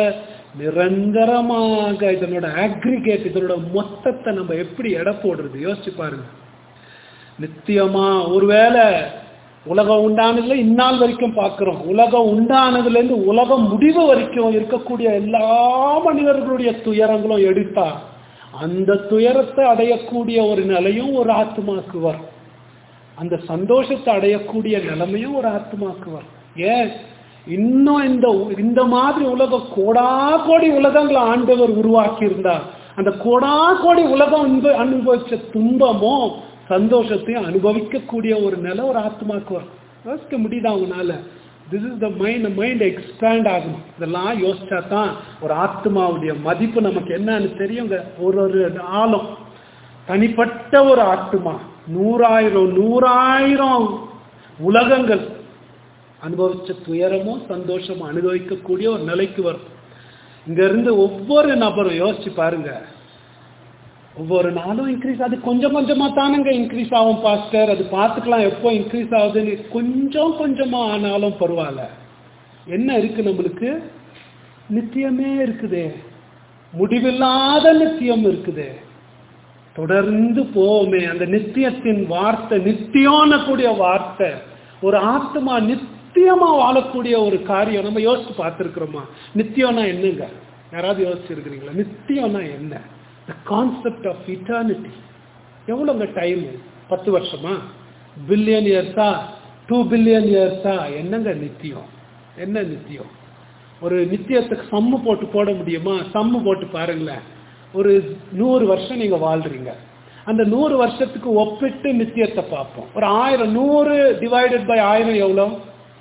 நிரந்தரமாக இதனோட அக்ரிகேட், இதனோட மொத்தத்தை நம்ம எப்படி எடை போடுறது? யோசிச்சு பாருங்க. நித்தியமா ஒருவேளை உலகம் உண்டானதுல இந்நாள் வரைக்கும் பார்க்கிறோம். உலகம் உண்டானதுல இருந்து உலகம் முடிவு வரைக்கும் இருக்கக்கூடிய எல்லா மனிதர்களுடைய துயரங்களும் எடுத்தா அந்த துயரத்தை அடையக்கூடிய ஒரு நிலையும் ஒரு ஆத்மாக்கு வரும். அந்த சந்தோஷத்தை அடையக்கூடிய நிலைமையும் ஒரு ஆத்மாக்கு வரும். ஏன் இன்னும் இந்த இந்த மாதிரி உலகம் கோடா கோடி உலகங்களை ஆண்டவர் உருவாக்கி இருந்தா அந்த கோடா கோடி உலகம் அனுபவிச்ச துன்பமோ சந்தோஷத்தையும் அனுபவிக்கக்கூடிய ஒரு நிலை ஒரு ஆத்மாக்கு வரும். யோசிக்க முடியுதா அவங்களால? This is the mind. Mind expand ஆகணும். இதெல்லாம் யோசிச்சா தான் ஒரு ஆத்மாவுடைய மதிப்பு நமக்கு என்னன்னு தெரியுங்க. ஒரு ஒரு ஆழம் தனிப்பட்ட ஒரு ஆத்மா நூறாயிரம் நூறாயிரம் உலகங்கள் அனுபவிச்ச துயரமோ சந்தோஷமோ அனுபவிக்கக்கூடிய ஒரு நிலைக்கு வரும். இங்க இருந்து ஒவ்வொரு நபரும் யோசிச்சு பாருங்க. ஒவ்வொரு நாளும் இன்க்ரீஸ், அது கொஞ்சம் கொஞ்சமா தானுங்க இன்க்ரீஸ் ஆகும் பாஸ்டர். அது பார்த்துக்கலாம் எப்போ இன்க்ரீஸ் ஆகுதுன்னு. கொஞ்சம் கொஞ்சமா ஆனாலும் பரவாயில்ல. என்ன இருக்கு நம்மளுக்கு? நித்தியமே இருக்குதே, முடிவில்லாத நித்தியம் இருக்குதே, தொடர்ந்து போவோமே. அந்த நித்தியத்தின் வார்த்தை, நித்தியம்னு கூடிய வார்த்தை, ஒரு ஆத்மா நித்தியமா வாழக்கூடிய ஒரு காரியம் நம்ம யோசிச்சு பார்த்துருக்கிறோமா? நித்தியம்னா என்னங்க? யாராவது யோசிச்சு இருக்கிறீங்களா? நித்தியம்னா என்ன? The concept of eternity. எவ்வளவுங்க டைம்? பத்து வருஷமா? பில்லியன் இயர்ஸா? டூ பில்லியன் இயர்ஸா? என்னங்க நித்தியம்? என்ன நித்தியம்? ஒரு நித்தியத்துக்கு சம்மு போட்டு போட முடியுமா? சம்மு போட்டு பாருங்களேன். ஒரு நூறு வருஷம் நீங்க வாழ்றீங்க. அந்த நூறு வருஷத்துக்கு ஒப்பிட்டு நித்தியத்தை பார்ப்போம். ஒரு ஆயிரம், நூறு டிவைடட் பை ஆயிரம் எவ்வளவு?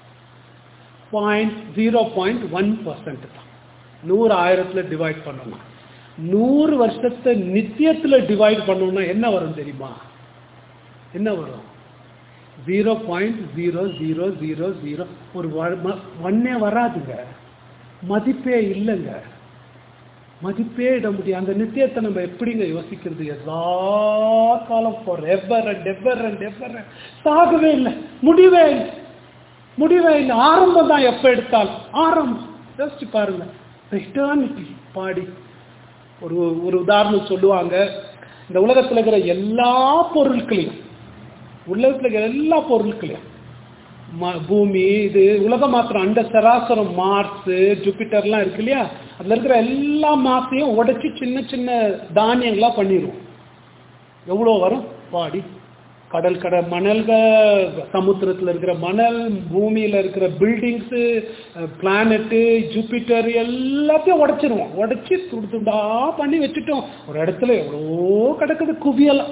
Point zero point one percent தான். நூறு ஆயிரத்துல டிவைட் பண்ணணும். நூறு வருஷத்தை நித்தியத்துல டிவைட் பண்ணோம்னா என்ன வரும் தெரியுமா? என்ன வரும்? Zero point zero zero zero zero ஒரு ஒன்னே வராதுங்க. மதிப்பே இல்லைங்க. மதிப்பே இட முடியும். அந்த நித்தியத்தை நம்ம எப்படிங்க யோசிக்கிறது? எல்லா காலம் forever and ever and ever. சாகவே இல்லை, முடிவே இல்லை, முடிவே இல்லை. ஆரம்பம் தான் எப்ப எடுத்தாலும் ஆரம்பம். யோசிச்சு பாருங்க. எட்டர்னிட்டி பாடி ஒரு ஒரு உதாரணம் சொல்லுவாங்க. இந்த உலகத்தில் இருக்கிற எல்லா பொருட்களையும் உலகத்தில் இருக்கிற எல்லா பொருட்களையும் பூமி இது உலகம் மாத்திரம் அண்ட சராசரம் மார்ஸ் ஜூபிட்டர்லாம் இருக்கு இல்லையா, அதுல இருக்கிற எல்லா மாசையும் உடைச்சு சின்ன சின்ன தானியங்களா பண்ணிடுவோம். எவ்வளோ வரும்? பாடி கடல் கடை மணல்கள், சமுத்திரத்தில் இருக்கிற மணல், பூமியில இருக்கிற பில்டிங்ஸு, பிளானட்டு, ஜூபிட்டர் எல்லாத்தையும் உடைச்சிருவோம். உடைச்சி துண்டு துண்டா பண்ணி வச்சுட்டோம். ஒரு இடத்துல எவ்வளோ கிடக்குது குவியலாம்.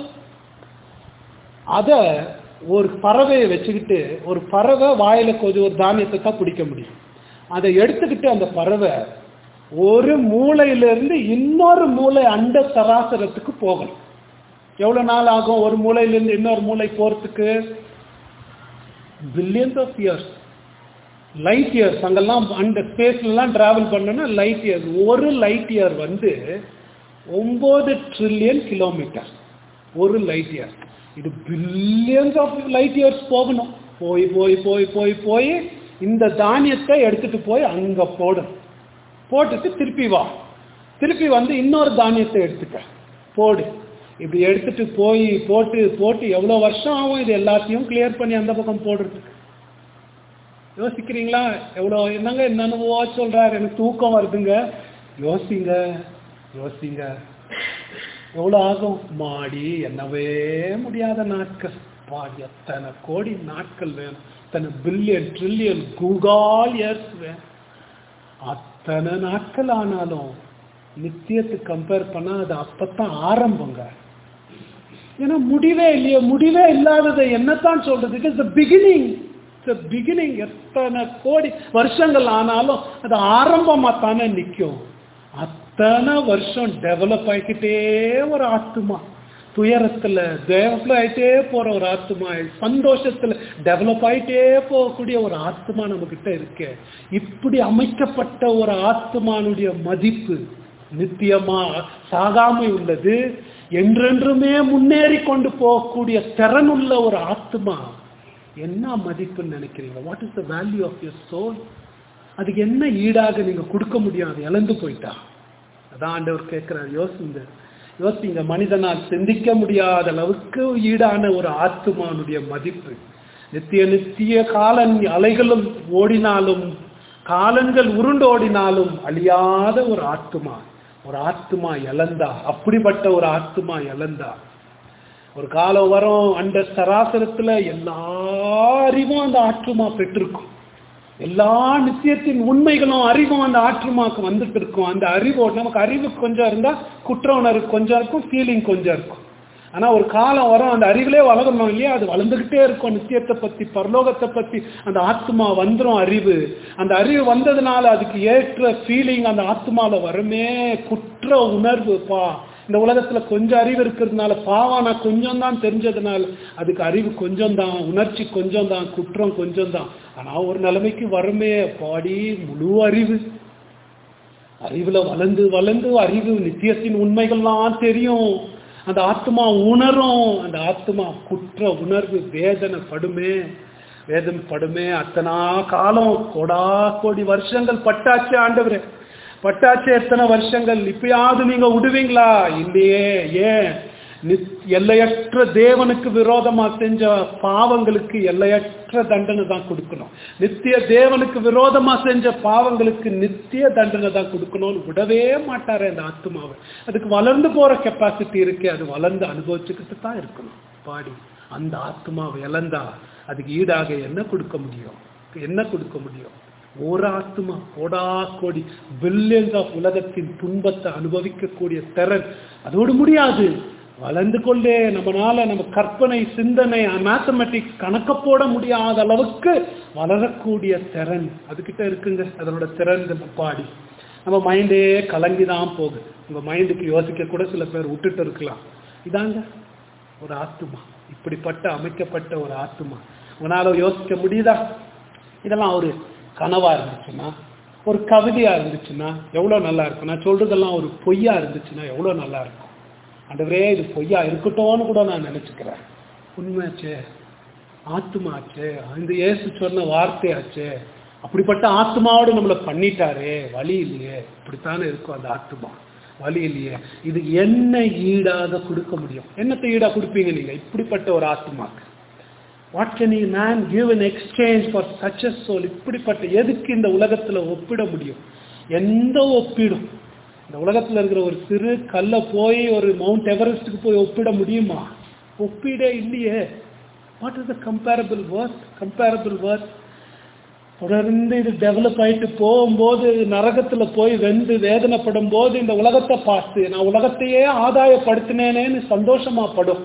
அத ஒரு பறவையை வச்சுக்கிட்டு, ஒரு பறவை வாயில கொஞ்சம் ஒரு தானியத்தை தான் பிடிக்க முடியும். அதை எடுத்துக்கிட்டு அந்த பறவை ஒரு மூளையிலிருந்து இன்னொரு மூளை அண்ட சராசரத்துக்கு போகணும். எவ்வளவு நாள் ஆகும் ஒரு மூலையிலிருந்து இன்னொரு மூளை போறதுக்கு? Billions of years, light years. அங்கெல்லாம் அந்த ஸ்பேஸ்லாம் டிராவல் பண்ணணும்னா லைட் இயர்ஸ். ஒரு லைட் இயர் வந்து ஒன்பது ட்ரில்லியன் கிலோமீட்டர் ஒரு லைட் இயர். இது பில்லியன்ஸ் ஆஃப் லைட் இயர்ஸ் போகணும். போய் போய் போய் போய் போய் இந்த தானியத்தை எடுத்துட்டு போய் அங்க போடும். போட்டுட்டு திருப்பி வா, திருப்பி வந்து இன்னொரு தானியத்தை எடுத்துக்க போடு. இப்படி எடுத்துட்டு போய் போட்டு போட்டு எவ்வளவு வருஷம் ஆகும் இது எல்லாத்தையும் கிளியர் பண்ணி அந்த பக்கம் போடுறதுக்கு? யோசிக்கிறீங்களா? எவ்வளோ என்னங்க என்னென்னவோ சொல்றாரு, எனக்கு தூக்கம் வருதுங்க. யோசிங்க யோசிங்க எவ்வளோ ஆகும்? மாடி என்னவே முடியாத நாட்கள். பாடி எத்தனை கோடி நாட்கள் வேணும், அத்தனை பில்லியன் ட்ரில்லியன் கூகால் இயர்ஸ் வேணும். அத்தனை நாட்கள் ஆனாலும் நித்தியத்துக்கு கம்பேர் பண்ணா அது அப்பத்தான் ஆரம்பங்க. ஏன்னா முடிவே இல்லையே, முடிவே இல்லாததை என்னத்தான் சொல்றது? It is the beginning, the beginning. எத்தனை கோடி வருஷங்கள் ஆனாலும் அது ஆரம்பமா தானே நிற்கும். அத்தனை வருஷம் டெவலப் ஆகிக்கிட்டே ஒரு ஆத்மா, துயரத்துல டெவலப் ஆகிட்டே போற ஒரு ஆத்மா, சந்தோஷத்துல டெவலப் ஆகிட்டே போகக்கூடிய ஒரு ஆத்மா நம்ம கிட்ட இருக்கு. இப்படி அமைக்கப்பட்ட ஒரு ஆத்மானுடைய மதிப்பு நித்தியமா சாகாமை உள்ளது, என்றென்றுமே முன்னேறி கொண்டு போகக்கூடிய திறன் உள்ள ஒரு ஆத்மா என்ன மதிப்புன்னு நினைக்கிறீங்க? What is the value of your soul? அதுக்கு என்ன ஈடாக நீங்க கொடுக்க முடியாது? இழந்து போயிட்டா அதான் ஆண்டவர் கேட்கிறார். யோசிங்க யோசிங்க மனிதனால் சிந்திக்க முடியாத அளவுக்கு ஈடான ஒரு ஆத்மானுடைய மதிப்பு. நித்திய நித்திய காலன் அலைகளும் ஓடினாலும் காலங்கள் உருண்டு ஓடினாலும் அழியாத ஒரு ஆத்மா, ஒரு ஆத்மா இழந்தா, அப்படிப்பட்ட ஒரு ஆத்மா இழந்தா. ஒரு காலம் வரும் அந்த சராசரத்துல எல்லா அறிவும் அந்த ஆத்மா பெற்றிருக்கும். எல்லா நித்தியத்தின் உண்மைகளும் அறிவும் அந்த ஆத்மாக்கு வந்துட்டு இருக்கும். அந்த அறிவோடு நமக்கு அறிவு கொஞ்சம் இருந்தா குற்ற உணர்வு கொஞ்சம் இருக்கும், ஃபீலிங் கொஞ்சம் இருக்கும். ஆனா ஒரு காலம் வரும் அந்த அறிவிலே வளரணும் இல்லையா, அது வளர்ந்துகிட்டே இருக்கும். நித்தியத்தை பத்தி பரலோகத்தை பத்தி அந்த ஆத்மா வந்துடும் அறிவு. அந்த அறிவு வந்ததுனால அதுக்கு ஏற்ற ஃபீலிங் அந்த ஆத்மால வருமே. குற்ற உணர்வு பா இந்த உலகத்துல கொஞ்சம் அறிவு இருக்கிறதுனால, பாவம் நான் கொஞ்சம் தான் தெரிஞ்சதுனால அதுக்கு அறிவு கொஞ்சம் தான், உணர்ச்சி கொஞ்சம் தான், குற்றம் கொஞ்சம் தான். ஆனா ஒரு நிலைமைக்கு வருமே பாடி முழு அறிவு. அறிவுல வளர்ந்து வளர்ந்து அறிவு நித்தியத்தின் உண்மைகள்லாம் தெரியும். அந்த ஆத்மா உணரும். அந்த ஆத்மா குற்ற உணர்வு வேதனை படுமே, வேதனை படுமே. அத்தனா காலம் கோடா கோடி வருஷங்கள் பட்டாச்சு ஆண்டவரே, பட்டாச்சு எத்தனை வருஷங்கள். இப்பயாவது நீங்க விடுவீங்களா? இல்லையே. ஏன்? எல்லையற்ற தேவனுக்கு விரோதமா செஞ்ச பாவங்களுக்கு எல்லையற்ற தண்டனை தான் கொடுக்கணும். நித்திய தேவனுக்கு விரோதமா செஞ்ச பாவங்களுக்கு நித்திய தண்டனை தான் கொடுக்கணும்னு விடவே மாட்டாரு அந்த ஆத்மாவை. அதுக்கு வளர்ந்து போற கெப்பாசிட்டி இருக்கு, அது வளர்ந்து அனுபவிச்சுக்கிட்டு தான் இருக்கணும். பாடி அந்த ஆத்மாவை இழந்தா அதுக்கு ஈடாக என்ன கொடுக்க முடியும்? என்ன கொடுக்க முடியும்? ஒரு ஆத்மா கோடா கோடி பில்லியன்ஸ் ஆஃப் உலகத்தின் துன்பத்தை அனுபவிக்கக்கூடிய திறன் அதோடு முடியாது. வளர்ந்து கொண்டே நம்மளால நம்ம கற்பனை சிந்தனை மேத்தமெட்டிக்ஸ் கணக்க போட முடியாத அளவுக்கு வளரக்கூடிய திறன் அதுகிட்ட இருக்குங்க. அதனோட திறன் பாடி நம்ம மைண்டே கலங்கிதான் போகுது. உங்க மைண்டுக்கு யோசிக்க கூட சில பேர் விட்டுட்டு இருக்கலாம். இதாங்க ஒரு ஆத்மா. இப்படிப்பட்ட அமைக்கப்பட்ட ஒரு ஆத்மா உங்களால யோசிக்க முடியுதா? இதெல்லாம் ஒரு கனவா இருந்துச்சுன்னா, ஒரு கவிதையா இருந்துச்சுன்னா எவ்வளவு நல்லா இருக்கும். நான் சொல்றதெல்லாம் ஒரு பொய்யா இருந்துச்சுன்னா எவ்வளவு நல்லா இருக்கும். ஆண்டவரே இது பொய்யா இருக்கட்டும்னு கூட நான் நினைச்சுக்கிறேன். உண்மையாச்சே, ஆத்மாச்சே, அந்த இயேசு சொன்ன வார்த்தையாச்சே, அப்படிப்பட்ட ஆத்மாவோடு நம்மளை பண்ணிட்டாரே, வழி இல்லையே. இப்படித்தானே இருக்கும் அந்த ஆத்மா, வழி இல்லையே. இது என்ன ஈடாக கொடுக்க முடியும்? என்னத்தை ஈடாக கொடுப்பீங்க நீங்க இப்படிப்பட்ட ஒரு ஆத்மாக்கு? What can a man give in exchange for such a soul? இப்படிப்பட்ட எதுக்கு இந்த உலகத்துல ஒப்பிட முடியும்? எந்த ஒப்பிடும்? இந்த உலகத்துல இருக்கிற ஒரு சிறு கல்ல போய் ஒரு மவுண்ட் எவரெஸ்டுக்கு போய் ஒப்பிட முடியுமா? ஒப்பிடே இல்லையே. What is the comparable worth? Comparable worth தொடர்ந்து இது டெவலப் ஆயிட்டு போகும்போது, நரகத்துல போய் வெந்து வேதனைப்படும் போது இந்த உலகத்தை பார்த்து நான் உலகத்தையே ஆதாயப்படுத்தினேனேன்னு சந்தோஷமா படும்.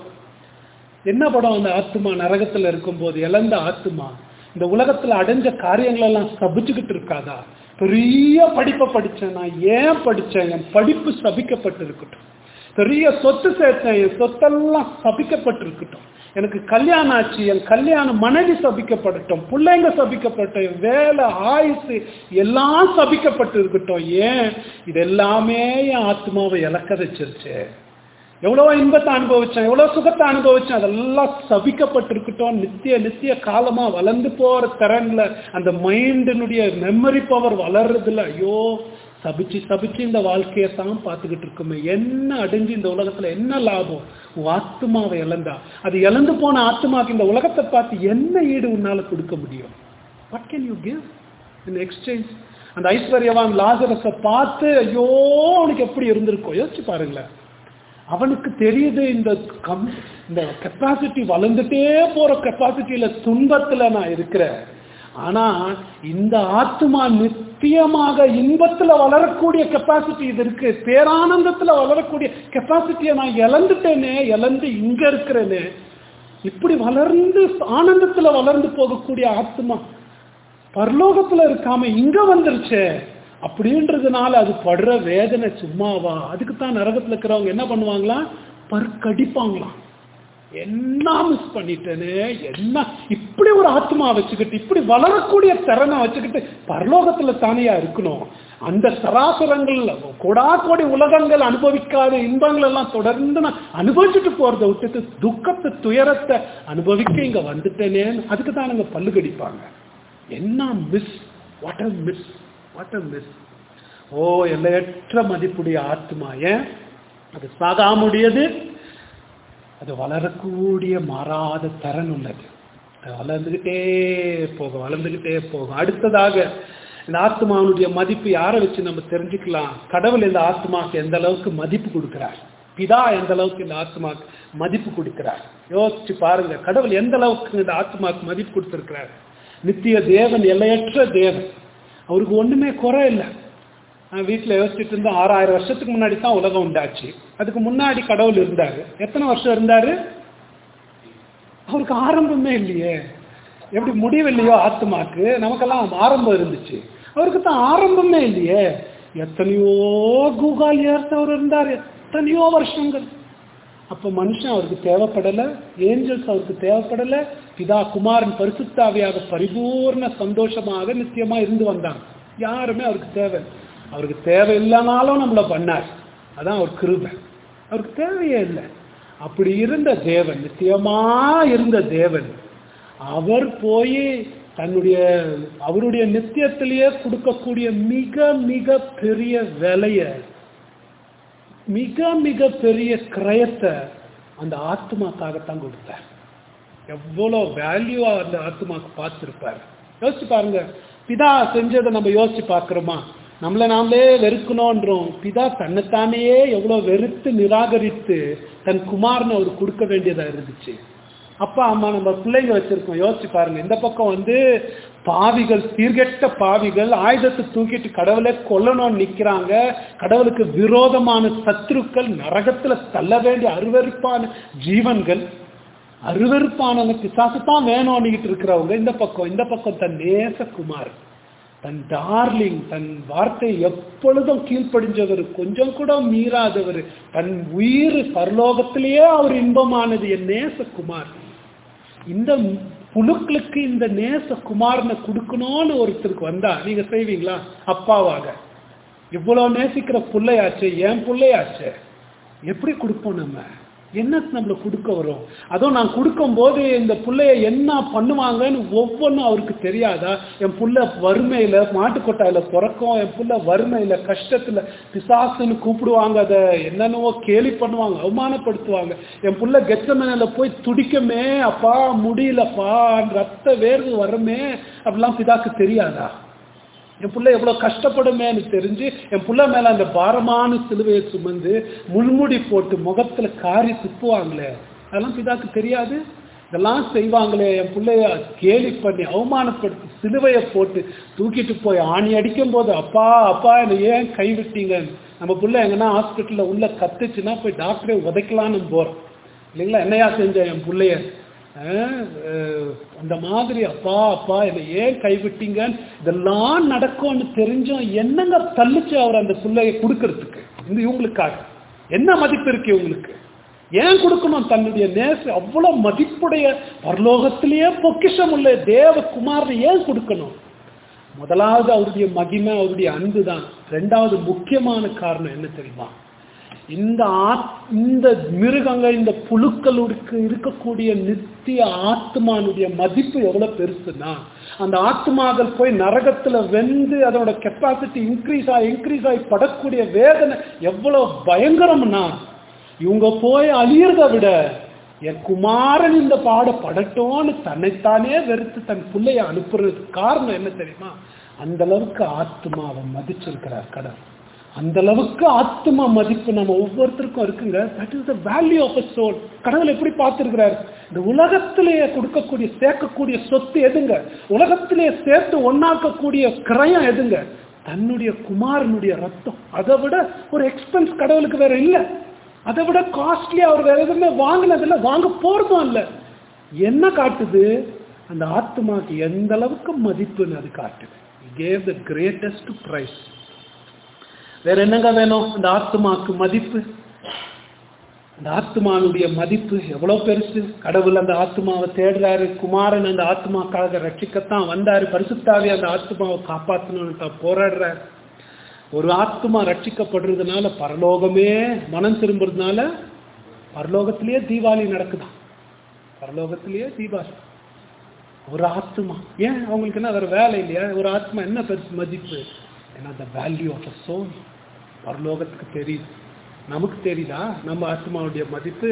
என்ன படம் அந்த ஆத்மா நரகத்துல இருக்கும்போது? இழந்த ஆத்மா இந்த உலகத்துல அடைஞ்ச காரியங்கள் எல்லாம் சபிச்சுக்கிட்டு இருக்காதா? பெரிய படிப்பை படிச்சேன், நான் ஏன் படிச்சேன்? என் படிப்பு சபிக்கப்பட்டு இருக்கட்டும். பெரிய சொத்து சேர்த்தேன், என் சொத்தெல்லாம் சபிக்கப்பட்டு இருக்கட்டும். எனக்கு கல்யாணம் ஆச்சு, என் கல்யாண மனைவி சபிக்கப்படட்டும், பிள்ளைங்க சபிக்கப்பட்டோம், என் வேலை ஆயுசு எல்லாம் சபிக்கப்பட்டு இருக்கட்டும். ஏன்? இது எல்லாமே என் ஆத்மாவை இழக்க வச்சிருச்சு. எவ்வளோ இன்பத்தை அனுபவிச்சேன், எவ்வளோ சுகத்தை அனுபவிச்சேன், அதெல்லாம் சபிக்கப்பட்டிருக்கட்டும். நித்திய நித்திய காலமா வளர்ந்து போற திறன்ல அந்த மைண்டினுடைய மெமரி பவர் வளர்றதுல ஐயோ சபிச்சு சபிச்சு இந்த வாழ்க்கையை தான் பார்த்துக்கிட்டு இருக்குமே. என்ன அடைஞ்சு இந்த உலகத்துல என்ன லாபம்? உன் ஆத்மாவை இழந்தா, அது இழந்து போன ஆத்மாக்கு இந்த உலகத்தை பார்த்து என்ன ஈடு உன்னால கொடுக்க முடியும்? What can you give in exchange? அந்த ஐஸ்வர்யவான் லாசரஸை பார்த்து ஐயோ அவனுக்கு எப்படி இருந்திருக்கோ யோசிச்சு பாருங்களேன். அவனுக்கு தெரியுது இந்த கம் இந்த கெப்பாசிட்டி வளர்ந்துட்டே போற கெப்பாசிட்டியில துன்பத்துல நான் இருக்கிறேன். ஆனா இந்த ஆத்மா நித்தியமாக இன்பத்துல வளரக்கூடிய கெப்பாசிட்டி இது இருக்கு. பேரானந்தத்துல வளரக்கூடிய கெப்பாசிட்டியை நான் இழந்துட்டேனே, இழந்து இங்க இருக்கிறேனே. இப்படி வளர்ந்து ஆனந்தத்துல வளர்ந்து போகக்கூடிய ஆத்மா பரலோகத்துல இருக்காம இங்க வந்துருச்சே அப்படின்றதுனால அது படுற வேதனை சும்மாவா? அதுக்குத்தான் நரகத்துல இருக்கிறவங்க என்ன பண்ணுவாங்களாம்? பற்கடிப்பாங்களாம். என்ன மிஸ் பண்ணிட்டேனே, என்ன இப்படி ஒரு ஆத்மா வச்சுக்கிட்டு இப்படி வளரக்கூடிய திறனை வச்சுக்கிட்டு பரலோகத்துல தானையா இருக்கணும். அந்த சராசரங்கள் கொடா கோடி உலகங்கள் அனுபவிக்காத இன்பங்கள் எல்லாம் தொடர்ந்து நான் அனுபவிச்சுட்டு போறதை விட்டுட்டு துக்கத்தை துயரத்தை அனுபவிக்க இங்க வந்துட்டேனே, அதுக்கு தான் அங்க பல்லு கடிப்பாங்க. என்ன miss, what a miss, what a miss. ஓ எல்லையற்ற மதிப்புடைய ஆத்மா. ஏன் அது சாகாமுடையது? அது வளரக்கூடிய மாறாத திறன் உள்ளது. அது வளர்ந்துகிட்டே போகும், வளர்ந்துகிட்டே போகும். அடுத்ததாக இந்த ஆத்மாவுடைய மதிப்பு யாரை வச்சு நம்ம தெரிஞ்சுக்கலாம்? கடவுள் இந்த ஆத்மாக்கு எந்த அளவுக்கு மதிப்பு கொடுக்கிறார், பிதா எந்த அளவுக்கு இந்த ஆத்மாக்கு மதிப்பு கொடுக்கிறார் யோசிச்சு பாருங்க. கடவுள் எந்த அளவுக்கு இந்த ஆத்மாக்கு மதிப்பு கொடுத்திருக்கிறார். நித்திய தேவன், எல்லையற்ற தேவன், அவருக்கு ஒண்ணுமே குறை இல்லை. நான் வீட்டில் யோசிச்சுட்டு இருந்தேன், ஆறாயிரம் வருஷத்துக்கு முன்னாடி தான் உலகம் உண்டாச்சு. அதுக்கு முன்னாடி கடவுள் இருந்தாரு. எத்தனை வருஷம் இருந்தாரு? அவருக்கு ஆரம்பமே இல்லையே. எப்படி முடிவில்லையோ ஆத்மாக்கு, நமக்கெல்லாம் ஆரம்பம் இருந்துச்சு. அவருக்கு தான் ஆரம்பமே இல்லையே. எத்தனையோ கூகால் இயர்ஸ் அவர் இருந்தார், எத்தனையோ வருஷங்கள். அப்ப மனுஷன் அவருக்கு தேவைப்படலை, ஏஞ்சல்ஸ் அவருக்கு தேவைப்படலை. பிதா குமாரன் பரிசுத்தாவியாக பரிபூர்ண சந்தோஷமாக நித்தியமா இருந்து வந்தாங்க. யாருமே அவருக்கு தேவை அவருக்கு தேவை இல்லைனாலும் நம்மளை பண்ணார். அதான் அவர் கிருபை. அவருக்கு தேவையே இல்லை. அப்படி இருந்த தேவன், நித்தியமா இருந்த தேவன், அவர் போய் தன்னுடைய அவருடைய நித்தியத்திலேயே கொடுக்கக்கூடிய மிக மிக பெரிய விலைய, மிக மிக பெரிய கிரயத்தை அந்த ஆத்மாக்காகத்தான் கொடுத்தார். எவ்வளவு வேல்யூவா அந்த ஆத்மாக்கு பார்த்திருப்பார். யோசிச்சு பாருங்க. பிதா செஞ்சதை நம்ம யோசிச்சு பார்க்கிறோமா? நம்மளை நாமளே வெறுக்கணும்ன்றோம். பிதா தன்னைத்தானே எவ்வளவு வெறுத்து நிராகரித்து தன் குமாரனை அவர் கொடுக்க வேண்டியதா இருந்துச்சு. அப்பா அம்மா நம்ம பிள்ளைங்க வச்சிருக்கோம். யோசிச்சு பாருங்க. இந்த பக்கம் வந்து பாவிகள், தீர்கெட்ட பாவிகள் ஆயுதத்தை தூக்கிட்டு கடவுளை கொல்லணும்னு நிக்கிறாங்க. கடவுளுக்கு விரோதமான சத்துருக்கள், நரகத்துல தள்ள வேண்டிய அருவருப்பான ஜீவன்கள், அருவருப்பான பிசாசு தான் வேணும்னுக்கிட்டு இருக்கிறவங்க இந்த பக்கம். இந்த பக்கம் தன் நேச குமார் தன் டார்லிங், தன் வார்த்தை எப்பொழுதும் கீழ்ப்படிஞ்சவர், கொஞ்சம் கூட மீறாதவர், தன் உயிர் பரலோகத்திலேயே அவர் இன்பமானது என் நேசகுமார். இந்த புழுக்களுக்கு இந்த நேசகுமாரனை கொடுக்கணும்னு ஒருத்தருக்கு வந்தா நீங்க செய்வீங்களா? அப்பாவாக இவ்வளவு நேசிக்கிற பிள்ளையாச்சு, என் பிள்ளையாச்சு, எப்படி கொடுப்போம்? நம்ம என்ன நம்மள கொடுக்க வரும்? அதுவும் நான் கொடுக்கும் போது இந்த பிள்ளைய என்ன பண்ணுவாங்கன்னு ஒவ்வொன்றும் அவருக்கு தெரியாதா? என் புள்ள வறுமையில மாட்டுக்கொட்டாயில பிறக்கும், என் புள்ள வறுமையில கஷ்டத்துல பிசாசுன்னு கூப்பிடுவாங்க, அதை என்னென்னவோ கேலி பண்ணுவாங்க, அவமானப்படுத்துவாங்க. என் புள்ள கெத்செமனேல போய் துடிக்குமே, அப்பா முடியலப்பா, ரத்த வேர்வு வரமே, அப்படிலாம் பிதாக்கு தெரியாதா? என் புள்ள எவ்வளவு கஷ்டப்படுமேன்னு தெரிஞ்சு என் புள்ள மேல அந்த பாரமான சிலுவையை சுமந்து முள்முடி போட்டு முகத்துல காரி துப்புவாங்களே, அதெல்லாம் பிதாக்கு தெரியாது? இதெல்லாம் செய்வாங்களே, என் பிள்ளைய கேலி பண்ணி அவமானப்படுத்தி சிலுவையை போட்டு தூக்கிட்டு போய் ஆணி அடிக்கும் போது அப்பா அப்பா என்னை ஏன் கைவிட்டீங்க? நம்ம பிள்ளை எங்கன்னா ஹாஸ்பிட்டல்ல உள்ள கத்துச்சுன்னா போய் டாக்டரை உதைக்கலான்னு போறோம் இல்லைங்களா? என்னையா செஞ்ச என் பிள்ளைய? அந்த மாதிரி அப்பா அப்பா என்னை ஏன் கைவிட்டீங்கன்னு இதெல்லாம் நடக்கும்னு தெரிஞ்சும் என்னங்க தள்ளிச்சு அவர் அந்த பிள்ளையை கொடுக்கறதுக்கு? இந்த இவங்களுக்காக என்ன மதிப்பு இருக்கு இவங்களுக்கு? ஏன் கொடுக்கணும்? தன்னுடைய நேச அவ்வளவு மதிப்புடைய பரலோகத்திலேயே பொக்கிஷம் உள்ள தேவகுமாரனை ஏன் கொடுக்கணும்? முதலாவது அவருடைய மகிமை, அவருடைய அன்பு தான். ரெண்டாவது முக்கியமான காரணம் என்ன தெரியுமா? இந்த இந்த மிருகங்கள், இந்த புழுக்களுக்கு இருக்கக்கூடிய நித்திய ஆத்மானுடைய மதிப்பு எவ்வளவு பெருசுன்னா, அந்த ஆத்மாக்கள் போய் நரகத்துல வெந்து அதோட கெப்பாசிட்டி இன்க்ரீஸ் ஆகி இன்க்ரீஸ் ஆகி படக்கூடிய வேதனை எவ்வளவு பயங்கரம்னா, இவங்க போய் அழியறதை விட என் குமாரன் இந்த பாட படட்டோன்னு தன்னைத்தானே வெறுத்து தன் பிள்ளைய அனுப்புறதுக்கு காரணம் என்ன தெரியுமா? அந்த அளவுக்கு ஆத்மாவை மதிச்சிருக்கிறார் கடவுள். அந்த அளவுக்கு ஆத்மா மதிப்பு நம்ம ஒவ்வொருத்தருக்கும் இருக்குங்க. That is the value of a soul. கடவுள் எப்படி பார்த்திருக்கிறார்? இந்த உலகத்திலேயே கொடுக்கக்கூடிய சேர்க்கக்கூடிய சொத்து எதுங்க? உலகத்திலேயே சேர்த்து ஒன்னாக்கக்கூடிய கிரயம் எதுங்க? தன்னுடைய குமாரனுடைய ரத்தம். அதை விட ஒரு எக்ஸ்பென்ஸ் கடவுளுக்கு வேற இல்லை. அதை விட காஸ்ட்லி அவர் வேற எதுவுமே வாங்கினதில்லை, வாங்க போறதும் இல்லை. என்ன காட்டுது? அந்த ஆத்மாக்கு எந்த அளவுக்கு மதிப்புன்னு அது காட்டுது. He gave the greatest price. வேற என்னங்க வேணும்? அந்த ஆத்மாக்கு மதிப்பு. அந்த ஆத்மானுடைய மதிப்பு எவ்வளவு பெருசு. கடவுள் அந்த ஆத்மாவை தேடுறாரு. குமாரன் அந்த ஆத்மாக்காக ரட்சிக்கத்தான் வந்தாரு. பரிசுத்தாவி அந்த ஆத்மாவை காப்பாற்றணும்னு போராடுறாரு. ஒரு ஆத்மா ரட்சிக்கப்படுறதுனால பரலோகமே மனம் திரும்புறதுனால பரலோகத்திலேயே தீபாவளி நடக்குதான். பரலோகத்திலேயே தீபாவளி. ஒரு ஆத்மா. ஏன் அவங்களுக்கு என்ன வேற வேலை இல்லையா? ஒரு ஆத்மா என்ன பெருசு மதிப்பு? ஏன்னா the value of a soul பரலோகத்துக்கு தெரியுது. நமக்கு தெரியுதா நம்ம ஆத்மாவுடைய மதிப்பு?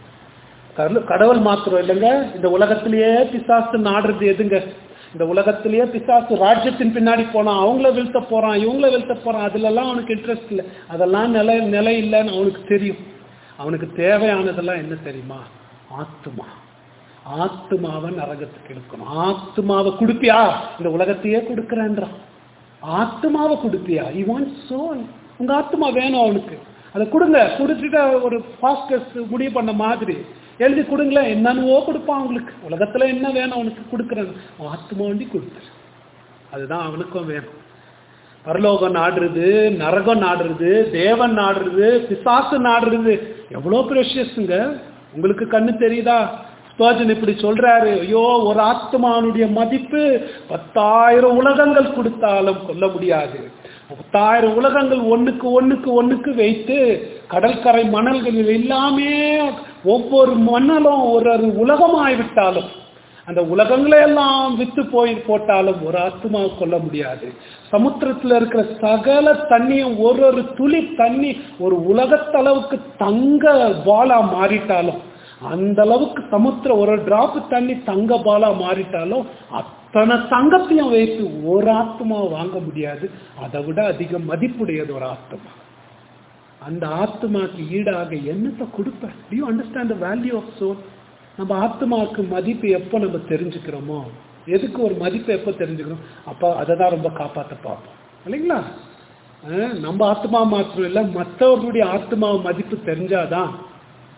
கடவுள் மாத்திரம் இல்லைங்க, இந்த உலகத்திலேயே பிசாசு நாடுறது எதுங்க? இந்த உலகத்திலேயே பிசாசு ராஜ்யத்தின் பின்னாடி போனான், அவங்கள வீழ்த்த போறான், இவங்கள வீழ்த்த போறான். அதுல எல்லாம் அவனுக்கு இன்ட்ரெஸ்ட் இல்லை. அதெல்லாம் நிலை நிலை இல்லைன்னு அவனுக்கு தெரியும். அவனுக்கு தேவையானதெல்லாம் என்ன தெரியுமா? ஆத்மா. ஆத்மாவை நரகத்துக்கு எடுக்கணும். ஆத்மாவை கொடுப்பியா? இந்த உலகத்தையே கொடுக்குறேன்றான். ஆத்மாவை கொடுப்பியா? He wants soul. உங்க ஆத்மா வேணும் அவனுக்கு, அதை கொடுங்க. கொடுத்துட்டு ஒரு பாஸ்டர்ஸ் முடிவு பண்ண மாதிரி எழுதி கொடுங்களேன், என்னன்னுவோ கொடுப்பான் அவங்களுக்கு. உலகத்துல என்ன வேணும் அவனுக்கு கொடுக்குறேன். ஆத்மா வண்டி கொடுத்துரு, அதுதான் அவனுக்கும் வேணும். பரலோகம் நாடுறது, நரகம் நாடுறது, தேவன் நாடுறது, பிசாசு நாடுறது எவ்வளோ ப்ரெஷியஸ்ங்க. உங்களுக்கு கண்ணு தெரியுதா? ஸ்பர்ஜன் இப்படி சொல்றாரு, ஐயோ ஒரு ஆத்மானுடைய மதிப்பு பத்தாயிரம் உலகங்கள் கொடுத்தாலும் கொள்ள முடியாது. பத்தாயிரம் உலகங்கள் ஒண்ணுக்கு ஒண்ணுக்கு ஒண்ணுக்கு வைத்து கடற்கரை மணல்களில் எல்லாமே ஒவ்வொரு மணலும் ஒரு ஒரு உலகமாய்விட்டாலும், அந்த உலகங்களை எல்லாம் வித்து போய் போட்டாலும் ஒரு ஆத்மா கொள்ள முடியாது. சமுத்திரத்தில் இருக்கிற சகல தண்ணியும் ஒரு ஒரு துளி தண்ணி ஒரு உலகத்தளவுக்கு தங்க பாலா மாறிட்டாலும், அந்த அளவுக்கு சமுத்திர ஒரு டிராப் தண்ணி தங்க பாலா மாறிட்டாலும் அத்தனை தங்கத்தையும் வைத்து ஒரு ஆத்மா வாங்க முடியாது. அதை விட அதிக மதிப்புடையது ஒரு ஆத்மா. அந்த ஆத்மாக்கு ஈடாக என்னத்தை கொடுப்ப? Do you understand the value of soul? நம்ம ஆத்மாவுக்கு மதிப்பு எப்போ நம்ம தெரிஞ்சுக்கிறோமோ, எதுக்கு ஒரு மதிப்பு எப்போ தெரிஞ்சுக்கிறோம், அப்போ அதை தான் ரொம்ப காப்பாற்ற பார்ப்போம் இல்லைங்களா? நம்ம ஆத்மா மாத்திரம் இல்லை, மற்றவர்களுடைய ஆத்மாவை மதிப்பு தெரிஞ்சாதான்